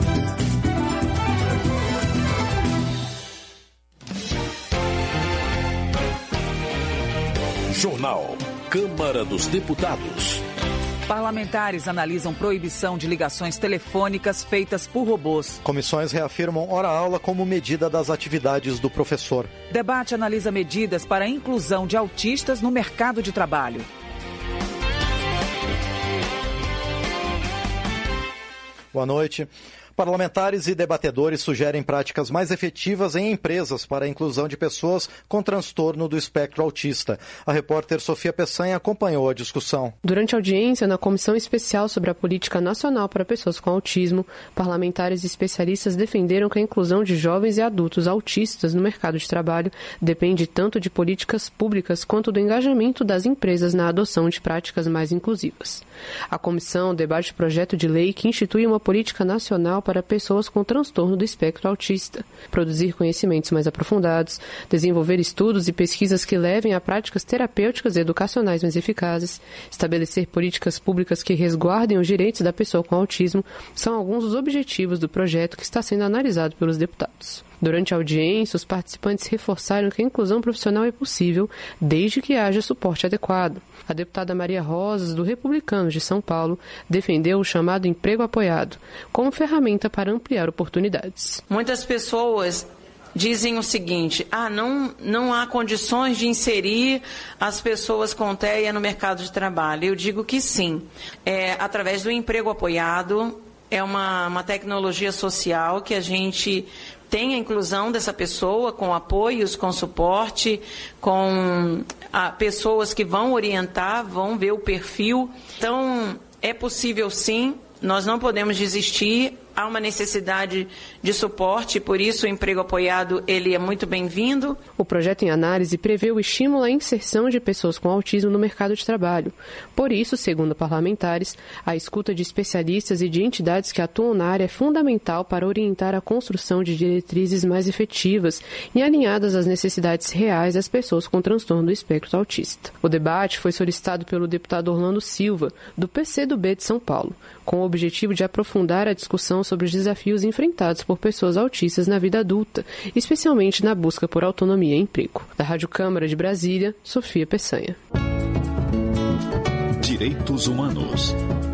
Jornal Câmara dos Deputados. Parlamentares analisam proibição de ligações telefônicas feitas por robôs. Comissões reafirmam hora-aula como medida das atividades do professor. Debate analisa medidas para a inclusão de autistas no mercado de trabalho. Boa noite. Parlamentares e debatedores sugerem práticas mais efetivas em empresas para a inclusão de pessoas com transtorno do espectro autista. A repórter Sofia Peçanha acompanhou a discussão. Durante a audiência na Comissão Especial sobre a Política Nacional para Pessoas com Autismo, parlamentares e especialistas defenderam que a inclusão de jovens e adultos autistas no mercado de trabalho depende tanto de políticas públicas quanto do engajamento das empresas na adoção de práticas mais inclusivas. A comissão debate o projeto de lei que institui uma política nacional para pessoas com transtorno do espectro autista, produzir conhecimentos mais aprofundados, desenvolver estudos e pesquisas que levem a práticas terapêuticas e educacionais mais eficazes, estabelecer políticas públicas que resguardem os direitos da pessoa com autismo, são alguns dos objetivos do projeto que está sendo analisado pelos deputados. Durante a audiência, os participantes reforçaram que a inclusão profissional é possível desde que haja suporte adequado. A deputada Maria Rosas, do Republicanos de São Paulo, defendeu o chamado emprego apoiado como ferramenta para ampliar oportunidades. Muitas pessoas dizem o seguinte: não há condições de inserir as pessoas com TEA no mercado de trabalho. Eu digo que sim. Através do emprego apoiado, é uma tecnologia social que a gente tem a inclusão dessa pessoa com apoios, com suporte, com pessoas que vão orientar, vão ver o perfil. Então, é possível sim, nós não podemos desistir. Há uma necessidade de suporte, por isso o emprego apoiado ele é muito bem-vindo. O projeto em análise prevê o estímulo à inserção de pessoas com autismo no mercado de trabalho. Por isso, segundo parlamentares, a escuta de especialistas e de entidades que atuam na área é fundamental para orientar a construção de diretrizes mais efetivas e alinhadas às necessidades reais das pessoas com transtorno do espectro autista. O debate foi solicitado pelo deputado Orlando Silva, do PCdoB de São Paulo, com o objetivo de aprofundar a discussão sobre os desafios enfrentados por pessoas autistas na vida adulta, especialmente na busca por autonomia e emprego. Da Rádio Câmara de Brasília, Sofia Peçanha. Direitos Humanos.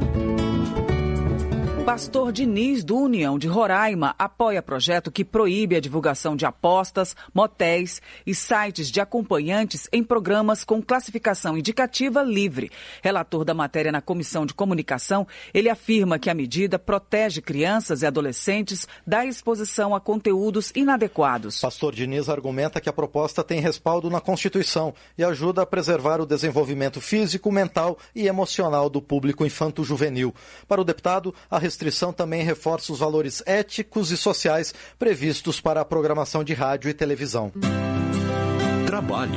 Pastor Diniz, do União de Roraima, apoia projeto que proíbe a divulgação de apostas, motéis e sites de acompanhantes em programas com classificação indicativa livre. Relator da matéria na Comissão de Comunicação, ele afirma que a medida protege crianças e adolescentes da exposição a conteúdos inadequados. Pastor Diniz argumenta que a proposta tem respaldo na Constituição e ajuda a preservar o desenvolvimento físico, mental e emocional do público infanto-juvenil. Para o deputado, a restrição também reforça os valores éticos e sociais previstos para a programação de rádio e televisão. Trabalho.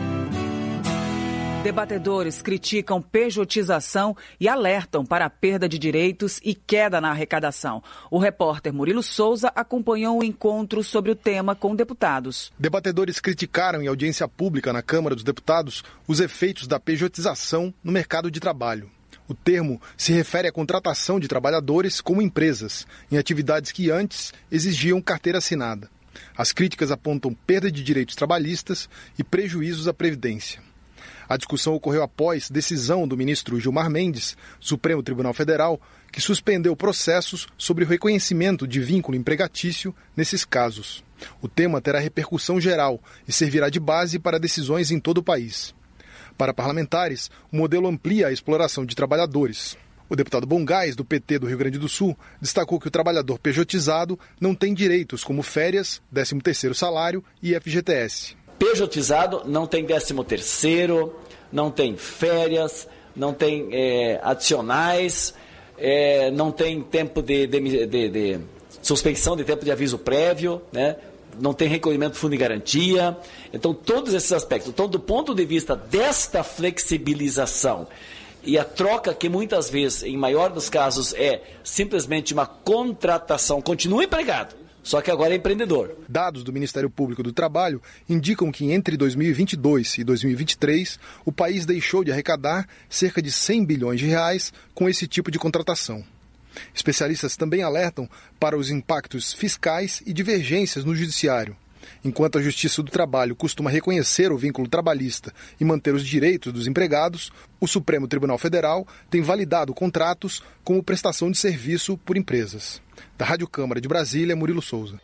Debatedores criticam pejotização e alertam para a perda de direitos e queda na arrecadação. O repórter Murilo Souza acompanhou o encontro sobre o tema com deputados. Debatedores criticaram em audiência pública na Câmara dos Deputados os efeitos da pejotização no mercado de trabalho. O termo se refere à contratação de trabalhadores como empresas, em atividades que antes exigiam carteira assinada. As críticas apontam perda de direitos trabalhistas e prejuízos à Previdência. A discussão ocorreu após decisão do ministro Gilmar Mendes, Supremo Tribunal Federal, que suspendeu processos sobre o reconhecimento de vínculo empregatício nesses casos. O tema terá repercussão geral e servirá de base para decisões em todo o país. Para parlamentares, o modelo amplia a exploração de trabalhadores. O deputado Bongás, do PT do Rio Grande do Sul, destacou que o trabalhador pejotizado não tem direitos como férias, 13º salário e FGTS. Pejotizado não tem 13º, não tem férias, não tem adicionais, não tem tempo de suspensão de tempo de aviso prévio, né? Não tem recolhimento do fundo de garantia. Então, todos esses aspectos. Então, do ponto de vista desta flexibilização e a troca que muitas vezes, em maior dos casos, é simplesmente uma contratação, continua empregado, só que agora é empreendedor. Dados do Ministério Público do Trabalho indicam que entre 2022 e 2023, o país deixou de arrecadar cerca de 100 bilhões de reais com esse tipo de contratação. Especialistas também alertam para os impactos fiscais e divergências no judiciário. Enquanto a Justiça do Trabalho costuma reconhecer o vínculo trabalhista e manter os direitos dos empregados, o Supremo Tribunal Federal tem validado contratos como prestação de serviço por empresas. Da Rádio Câmara de Brasília, Murilo Souza.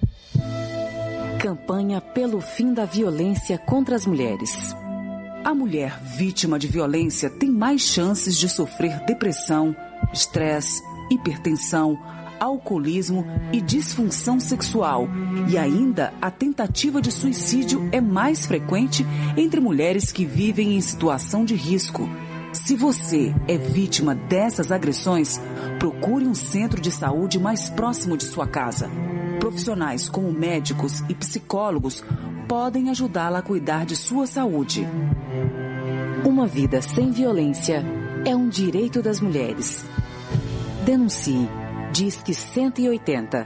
Campanha pelo fim da violência contra as mulheres. A mulher vítima de violência tem mais chances de sofrer depressão, estresse, hipertensão, alcoolismo e disfunção sexual. E ainda, a tentativa de suicídio é mais frequente entre mulheres que vivem em situação de risco. Se você é vítima dessas agressões, procure um centro de saúde mais próximo de sua casa. Profissionais como médicos e psicólogos podem ajudá-la a cuidar de sua saúde. Uma vida sem violência é um direito das mulheres. Denuncie. Disque 180.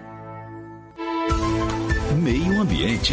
Meio Ambiente.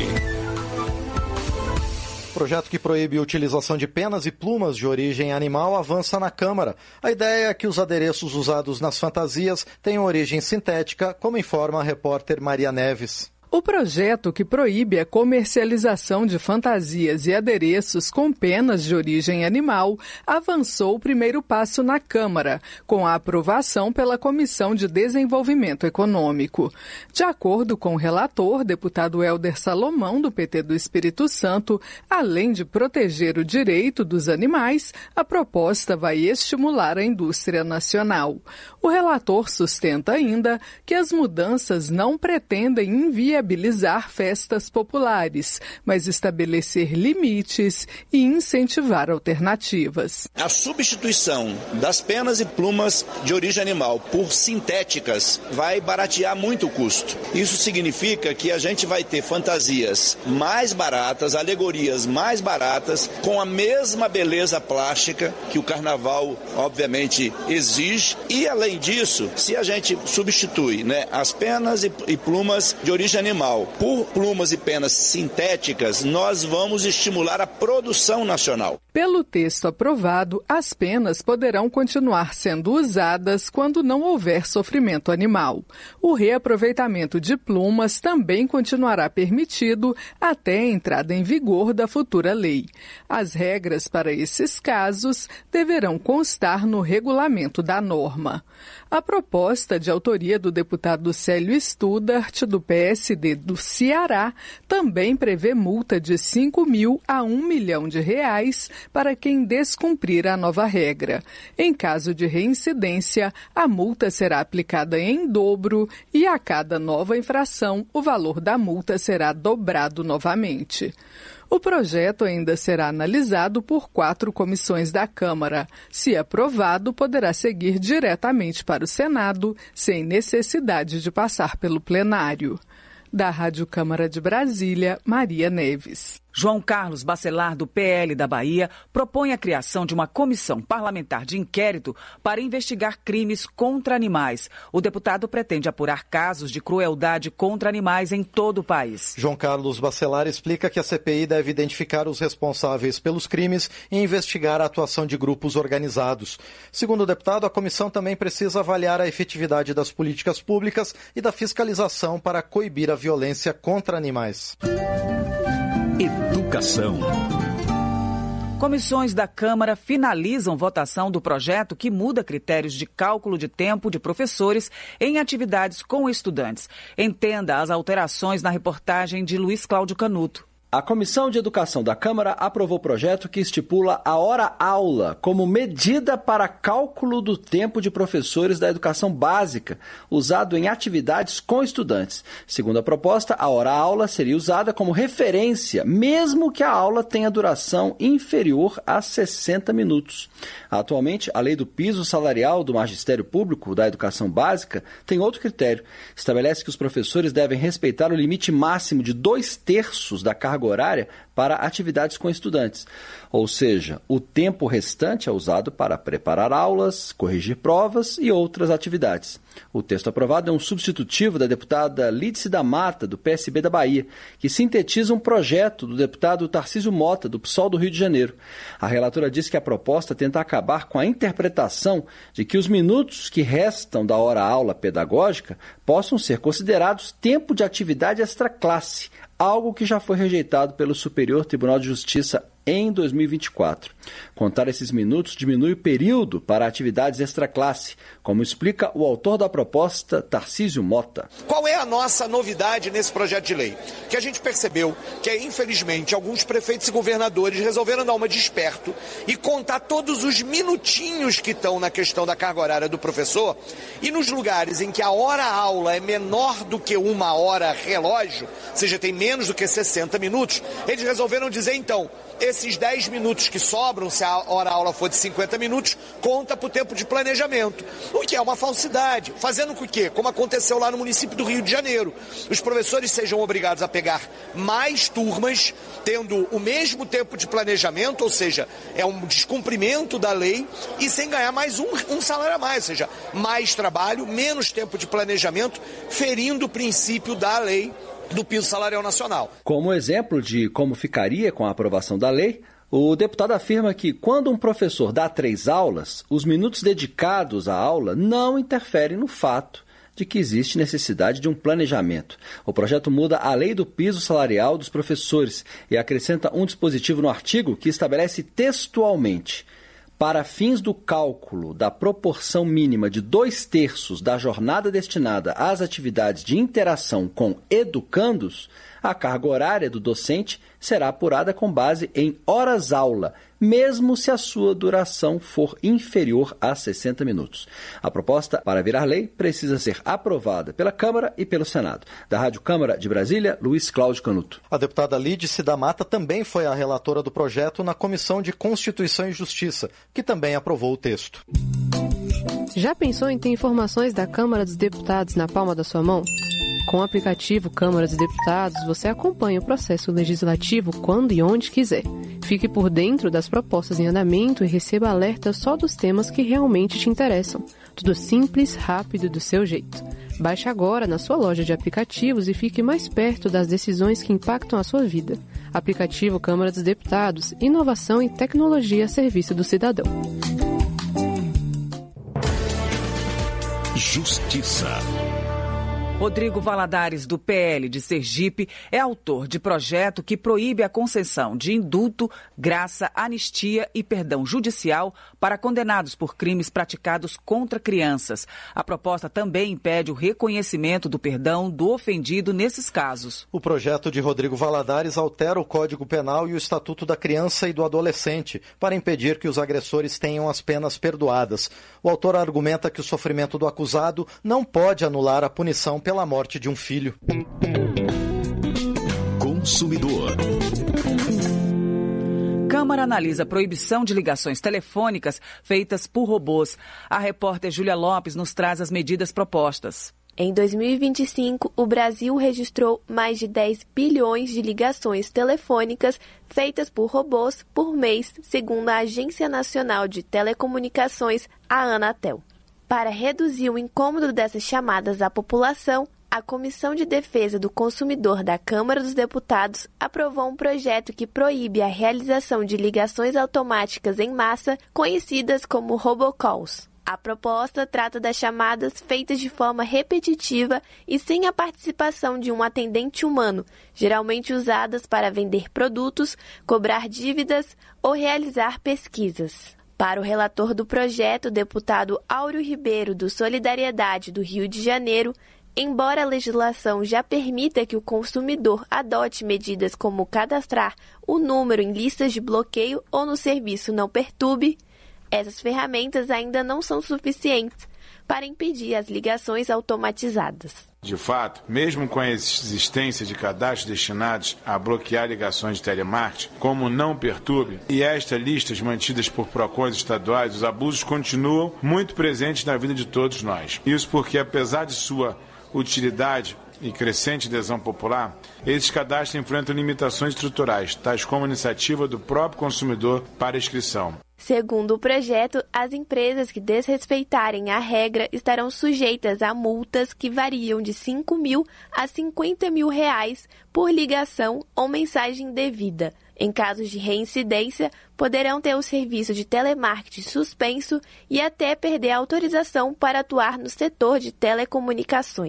O projeto que proíbe a utilização de penas e plumas de origem animal avança na Câmara. A ideia é que os adereços usados nas fantasias tenham origem sintética, como informa a repórter Maria Neves. O projeto que proíbe a comercialização de fantasias e adereços com penas de origem animal avançou o primeiro passo na Câmara, com a aprovação pela Comissão de Desenvolvimento Econômico. De acordo com o relator, deputado Hélder Salomão, do PT do Espírito Santo, além de proteger o direito dos animais, a proposta vai estimular a indústria nacional. O relator sustenta ainda que as mudanças não pretendem inviabilizar festas populares, mas estabelecer limites e incentivar alternativas. A substituição das penas e plumas de origem animal por sintéticas vai baratear muito o custo. Isso significa que a gente vai ter fantasias mais baratas, alegorias mais baratas, com a mesma beleza plástica que o carnaval, obviamente, exige. E, além disso, se a gente substitui, as penas e plumas de origem animal por plumas e penas sintéticas, nós vamos estimular a produção nacional. Pelo texto aprovado, as penas poderão continuar sendo usadas quando não houver sofrimento animal. O reaproveitamento de plumas também continuará permitido até a entrada em vigor da futura lei. As regras para esses casos deverão constar no regulamento da norma. A proposta, de autoria do deputado Célio Studart, do PSD do Ceará, também prevê multa de 5 mil a 1 milhão de reais para quem descumprir a nova regra. Em caso de reincidência, a multa será aplicada em dobro e a cada nova infração, o valor da multa será dobrado novamente. O projeto ainda será analisado por 4 comissões da Câmara. Se aprovado, poderá seguir diretamente para o Senado, sem necessidade de passar pelo plenário. Da Rádio Câmara de Brasília, Maria Neves. João Carlos Bacelar, do PL da Bahia, propõe a criação de uma comissão parlamentar de inquérito para investigar crimes contra animais. O deputado pretende apurar casos de crueldade contra animais em todo o país. João Carlos Bacelar explica que a CPI deve identificar os responsáveis pelos crimes e investigar a atuação de grupos organizados. Segundo o deputado, a comissão também precisa avaliar a efetividade das políticas públicas e da fiscalização para coibir a violência contra animais. Educação. Comissões da Câmara finalizam votação do projeto que muda critérios de cálculo de tempo de professores em atividades com estudantes. Entenda as alterações na reportagem de Luiz Cláudio Canuto. A Comissão de Educação da Câmara aprovou o projeto que estipula a hora-aula como medida para cálculo do tempo de professores da educação básica, usado em atividades com estudantes. Segundo a proposta, a hora-aula seria usada como referência, mesmo que a aula tenha duração inferior a 60 minutos. Atualmente, a lei do piso salarial do Magistério Público da Educação Básica tem outro critério. Estabelece que os professores devem respeitar o limite máximo de 2/3 da carga horária para atividades com estudantes. Ou seja, o tempo restante é usado para preparar aulas, corrigir provas e outras atividades. O texto aprovado é um substitutivo da deputada Lídice da Mata, do PSB da Bahia, que sintetiza um projeto do deputado Tarcísio Mota, do PSOL do Rio de Janeiro. A relatora diz que a proposta tenta acabar com a interpretação de que os minutos que restam da hora-aula pedagógica possam ser considerados tempo de atividade extraclasse, algo que já foi rejeitado pelo Superior Tribunal de Justiça em 2024. Contar esses minutos diminui o período para atividades extraclasse, como explica o autor da proposta, Tarcísio Mota. Qual é a nossa novidade nesse projeto de lei? Que a gente percebeu que, infelizmente, alguns prefeitos e governadores resolveram dar uma de esperto e contar todos os minutinhos que estão na questão da carga horária do professor, e nos lugares em que a hora-aula é menor do que uma hora relógio, ou seja, tem menos do que 60 minutos, eles resolveram dizer, então, esses 10 minutos que sobram, se a hora-aula for de 50 minutos, conta para o tempo de planejamento, o que é uma falsidade, fazendo com que, como aconteceu lá no município do Rio de Janeiro, os professores sejam obrigados a pegar mais turmas, tendo o mesmo tempo de planejamento, ou seja, é um descumprimento da lei, e sem ganhar mais um salário a mais, ou seja, mais trabalho, menos tempo de planejamento, ferindo o princípio da lei do piso salarial nacional. Como exemplo de como ficaria com a aprovação da lei, o deputado afirma que quando um professor dá 3 aulas, os minutos dedicados à aula não interferem no fato de que existe necessidade de um planejamento. O projeto muda a lei do piso salarial dos professores e acrescenta um dispositivo no artigo que estabelece textualmente: para fins do cálculo da proporção mínima de 2/3 da jornada destinada às atividades de interação com educandos, a carga horária do docente será apurada com base em horas-aula, mesmo se a sua duração for inferior a 60 minutos. A proposta, para virar lei, precisa ser aprovada pela Câmara e pelo Senado. Da Rádio Câmara de Brasília, Luiz Cláudio Canuto. A deputada Lídice da Mata também foi a relatora do projeto na Comissão de Constituição e Justiça, que também aprovou o texto. Já pensou em ter informações da Câmara dos Deputados na palma da sua mão? Com o aplicativo Câmara dos Deputados, você acompanha o processo legislativo quando e onde quiser. Fique por dentro das propostas em andamento e receba alertas só dos temas que realmente te interessam. Tudo simples, rápido e do seu jeito. Baixe agora na sua loja de aplicativos e fique mais perto das decisões que impactam a sua vida. Aplicativo Câmara dos Deputados, inovação e tecnologia a serviço do cidadão. Justiça. Rodrigo Valadares, do PL de Sergipe, é autor de projeto que proíbe a concessão de indulto, graça, anistia e perdão judicial para condenados por crimes praticados contra crianças. A proposta também impede o reconhecimento do perdão do ofendido nesses casos. O projeto de Rodrigo Valadares altera o Código Penal e o Estatuto da Criança e do Adolescente para impedir que os agressores tenham as penas perdoadas. O autor argumenta que o sofrimento do acusado não pode anular a punição pela morte de um filho. Consumidor. Câmara analisa proibição de ligações telefônicas feitas por robôs. A repórter Júlia Lopes nos traz as medidas propostas. Em 2025, o Brasil registrou mais de 10 bilhões de ligações telefônicas feitas por robôs por mês, segundo a Agência Nacional de Telecomunicações, a Anatel. Para reduzir o incômodo dessas chamadas à população, a Comissão de Defesa do Consumidor da Câmara dos Deputados aprovou um projeto que proíbe a realização de ligações automáticas em massa, conhecidas como robocalls. A proposta trata das chamadas feitas de forma repetitiva e sem a participação de um atendente humano, geralmente usadas para vender produtos, cobrar dívidas ou realizar pesquisas. Para o relator do projeto, o deputado Áureo Ribeiro, do Solidariedade do Rio de Janeiro, embora a legislação já permita que o consumidor adote medidas como cadastrar o número em listas de bloqueio ou no serviço Não Perturbe, essas ferramentas ainda não são suficientes para impedir as ligações automatizadas. De fato, mesmo com a existência de cadastros destinados a bloquear ligações de telemarketing, como Não Perturbe, e estas listas mantidas por PROCONs estaduais, os abusos continuam muito presentes na vida de todos nós. Isso porque, apesar de sua utilidade e crescente adesão popular, esses cadastros enfrentam limitações estruturais, tais como a iniciativa do próprio consumidor para inscrição. Segundo o projeto, as empresas que desrespeitarem a regra estarão sujeitas a multas que variam de R$5.000 a R$50.000 por ligação ou mensagem indevida. Em casos de reincidência, poderão ter o serviço de telemarketing suspenso e até perder a autorização para atuar no setor de telecomunicações.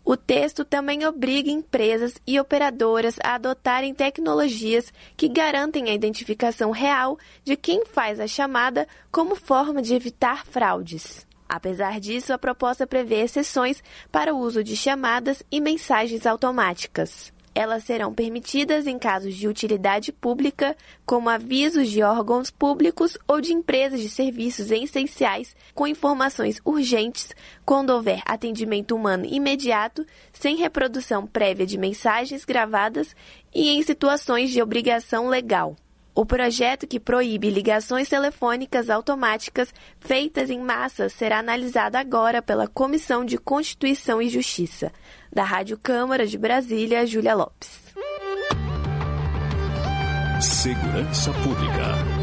O texto também obriga empresas e operadoras a adotarem tecnologias que garantem a identificação real de quem faz a chamada como forma de evitar fraudes. Apesar disso, a proposta prevê exceções para o uso de chamadas e mensagens automáticas. Elas serão permitidas em casos de utilidade pública, como avisos de órgãos públicos ou de empresas de serviços essenciais com informações urgentes, quando houver atendimento humano imediato, sem reprodução prévia de mensagens gravadas e em situações de obrigação legal. O projeto que proíbe ligações telefônicas automáticas feitas em massa será analisado agora pela Comissão de Constituição e Justiça. Da Rádio Câmara de Brasília, Júlia Lopes. Segurança Pública.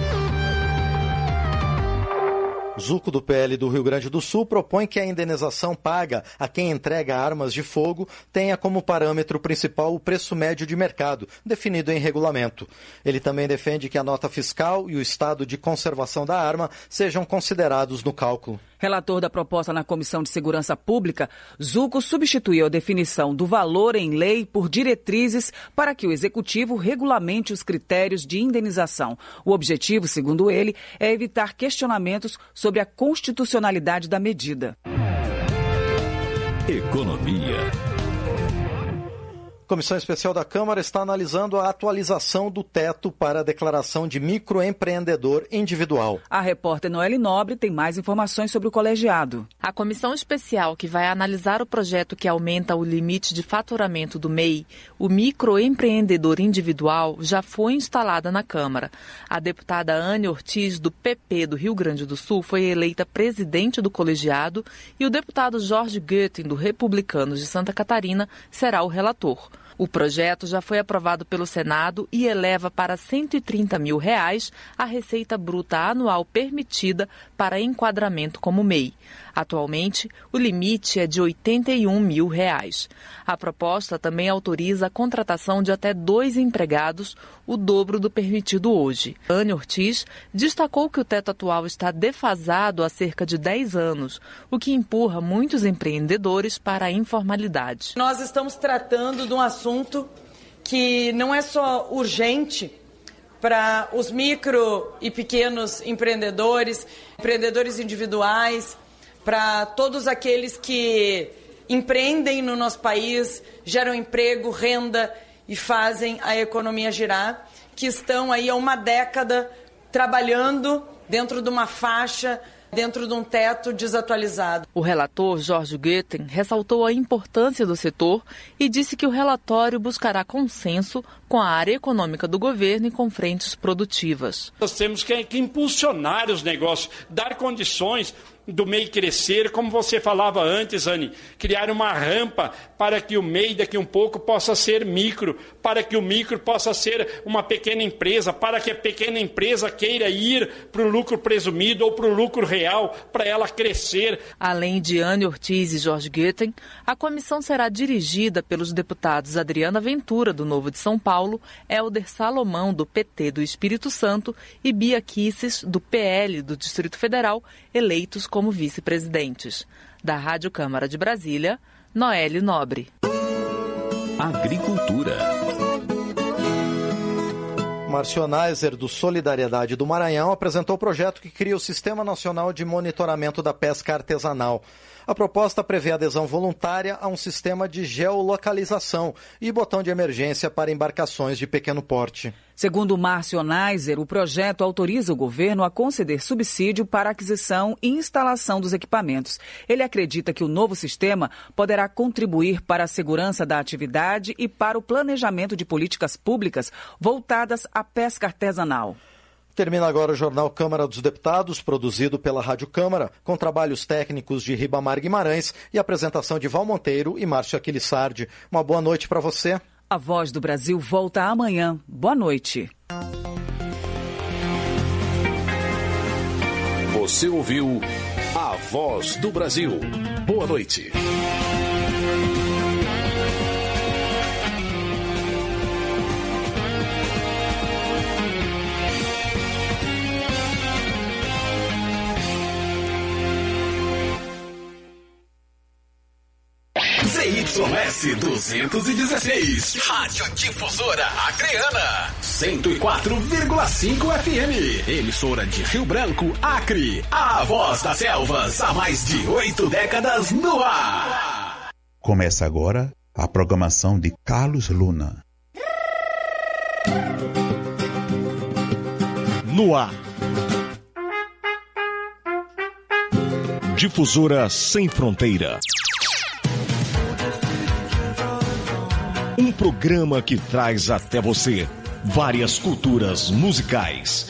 Zuco do PL do Rio Grande do Sul propõe que a indenização paga a quem entrega armas de fogo tenha como parâmetro principal o preço médio de mercado, definido em regulamento. Ele também defende que a nota fiscal e o estado de conservação da arma sejam considerados no cálculo. Relator da proposta na Comissão de Segurança Pública, Zuco substituiu a definição do valor em lei por diretrizes para que o Executivo regulamente os critérios de indenização. O objetivo, segundo ele, é evitar questionamentos sobre a constitucionalidade da medida. Economia. A Comissão Especial da Câmara está analisando a atualização do teto para a declaração de microempreendedor individual. A repórter Noelle Nobre tem mais informações sobre o colegiado. A Comissão Especial que vai analisar o projeto que aumenta o limite de faturamento do MEI, o microempreendedor individual, já foi instalada na Câmara. A deputada Anne Ortiz, do PP do Rio Grande do Sul, foi eleita presidente do colegiado e o deputado Jorge Goetting, do Republicanos de Santa Catarina, será o relator. O projeto já foi aprovado pelo Senado e eleva para R$ 130 mil a receita bruta anual permitida para enquadramento como MEI. Atualmente, o limite é de R$ 81 mil. A proposta também autoriza a contratação de até 2 empregados, o dobro do permitido hoje. Anne Ortiz destacou que o teto atual está defasado há cerca de 10 anos, o que empurra muitos empreendedores para a informalidade. Nós estamos tratando de um assunto que não é só urgente para os micro e pequenos empreendedores, empreendedores individuais, para todos aqueles que empreendem no nosso país, geram emprego, renda e fazem a economia girar, que estão aí há uma década trabalhando dentro de uma faixa, dentro de um teto desatualizado. O relator, Jorge Goetting, ressaltou a importância do setor e disse que o relatório buscará consenso com a área econômica do governo e com frentes produtivas. Nós temos que impulsionar os negócios, dar condições do MEI crescer, como você falava antes, Anne, criar uma rampa para que o MEI daqui um pouco possa ser micro, para que o micro possa ser uma pequena empresa, para que a pequena empresa queira ir para o lucro presumido ou para o lucro real, para ela crescer. Além de Anne Ortiz e Jorge Goetting, a comissão será dirigida pelos deputados Adriana Ventura, do Novo de São Paulo, Hélder Salomão, do PT do Espírito Santo e Bia Kicis, do PL do Distrito Federal, eleitos como vice-presidentes. Da Rádio Câmara de Brasília, Noelle Nobre. Agricultura. Márcio Neiser, do Solidariedade do Maranhão, apresentou o projeto que cria o Sistema Nacional de Monitoramento da Pesca Artesanal. A proposta prevê adesão voluntária a um sistema de geolocalização e botão de emergência para embarcações de pequeno porte. Segundo Márcio Neiser, o projeto autoriza o governo a conceder subsídio para a aquisição e instalação dos equipamentos. Ele acredita que o novo sistema poderá contribuir para a segurança da atividade e para o planejamento de políticas públicas voltadas à pesca artesanal. Termina agora o Jornal Câmara dos Deputados, produzido pela Rádio Câmara, com trabalhos técnicos de Ribamar Guimarães e apresentação de Val Monteiro e Márcio Aquilissardi. Uma boa noite para você. A Voz do Brasil volta amanhã. Boa noite. Você ouviu A Voz do Brasil. Boa noite. ZYR S216, Rádio Difusora Acreana, 104,5 FM, emissora de Rio Branco, Acre, a voz das selvas, há mais de 8 décadas no ar. Começa agora a programação de Carlos Luna. No ar. Difusora Sem Fronteira. Um programa que traz até você várias culturas musicais.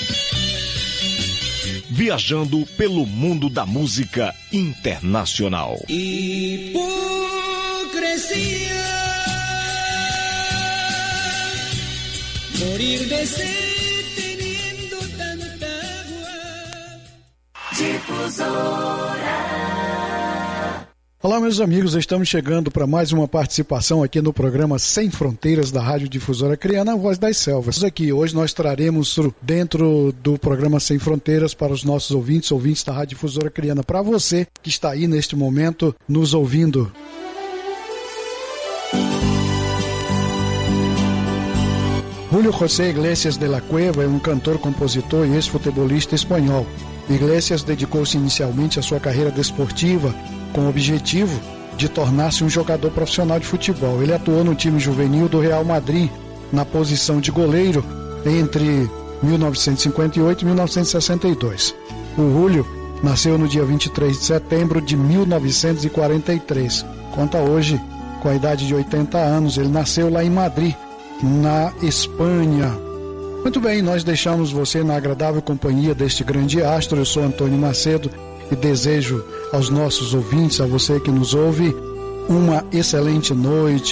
Viajando pelo mundo da música internacional. Hipocrisia. Morir de sed teniendo tanta agua. Difusora. Olá, meus amigos, estamos chegando para mais uma participação aqui no programa Sem Fronteiras da Rádio Difusora Acreana, a voz das selvas. Aqui hoje nós traremos dentro do programa Sem Fronteiras para os nossos ouvintes da Rádio Difusora Acreana, para você que está aí neste momento nos ouvindo. Julio José Iglesias de la Cueva é um cantor, compositor e ex-futebolista espanhol. Iglesias dedicou-se inicialmente à sua carreira desportiva com o objetivo de tornar-se um jogador profissional de futebol. Ele atuou no time juvenil do Real Madrid na posição de goleiro entre 1958 e 1962. O Julio nasceu no dia 23 de setembro de 1943. Conta hoje com a idade de 80 anos. Ele nasceu lá em Madrid, na Espanha. Muito bem, nós deixamos você na agradável companhia deste grande astro. Eu sou Antônio Macedo e desejo aos nossos ouvintes, a você que nos ouve, uma excelente noite.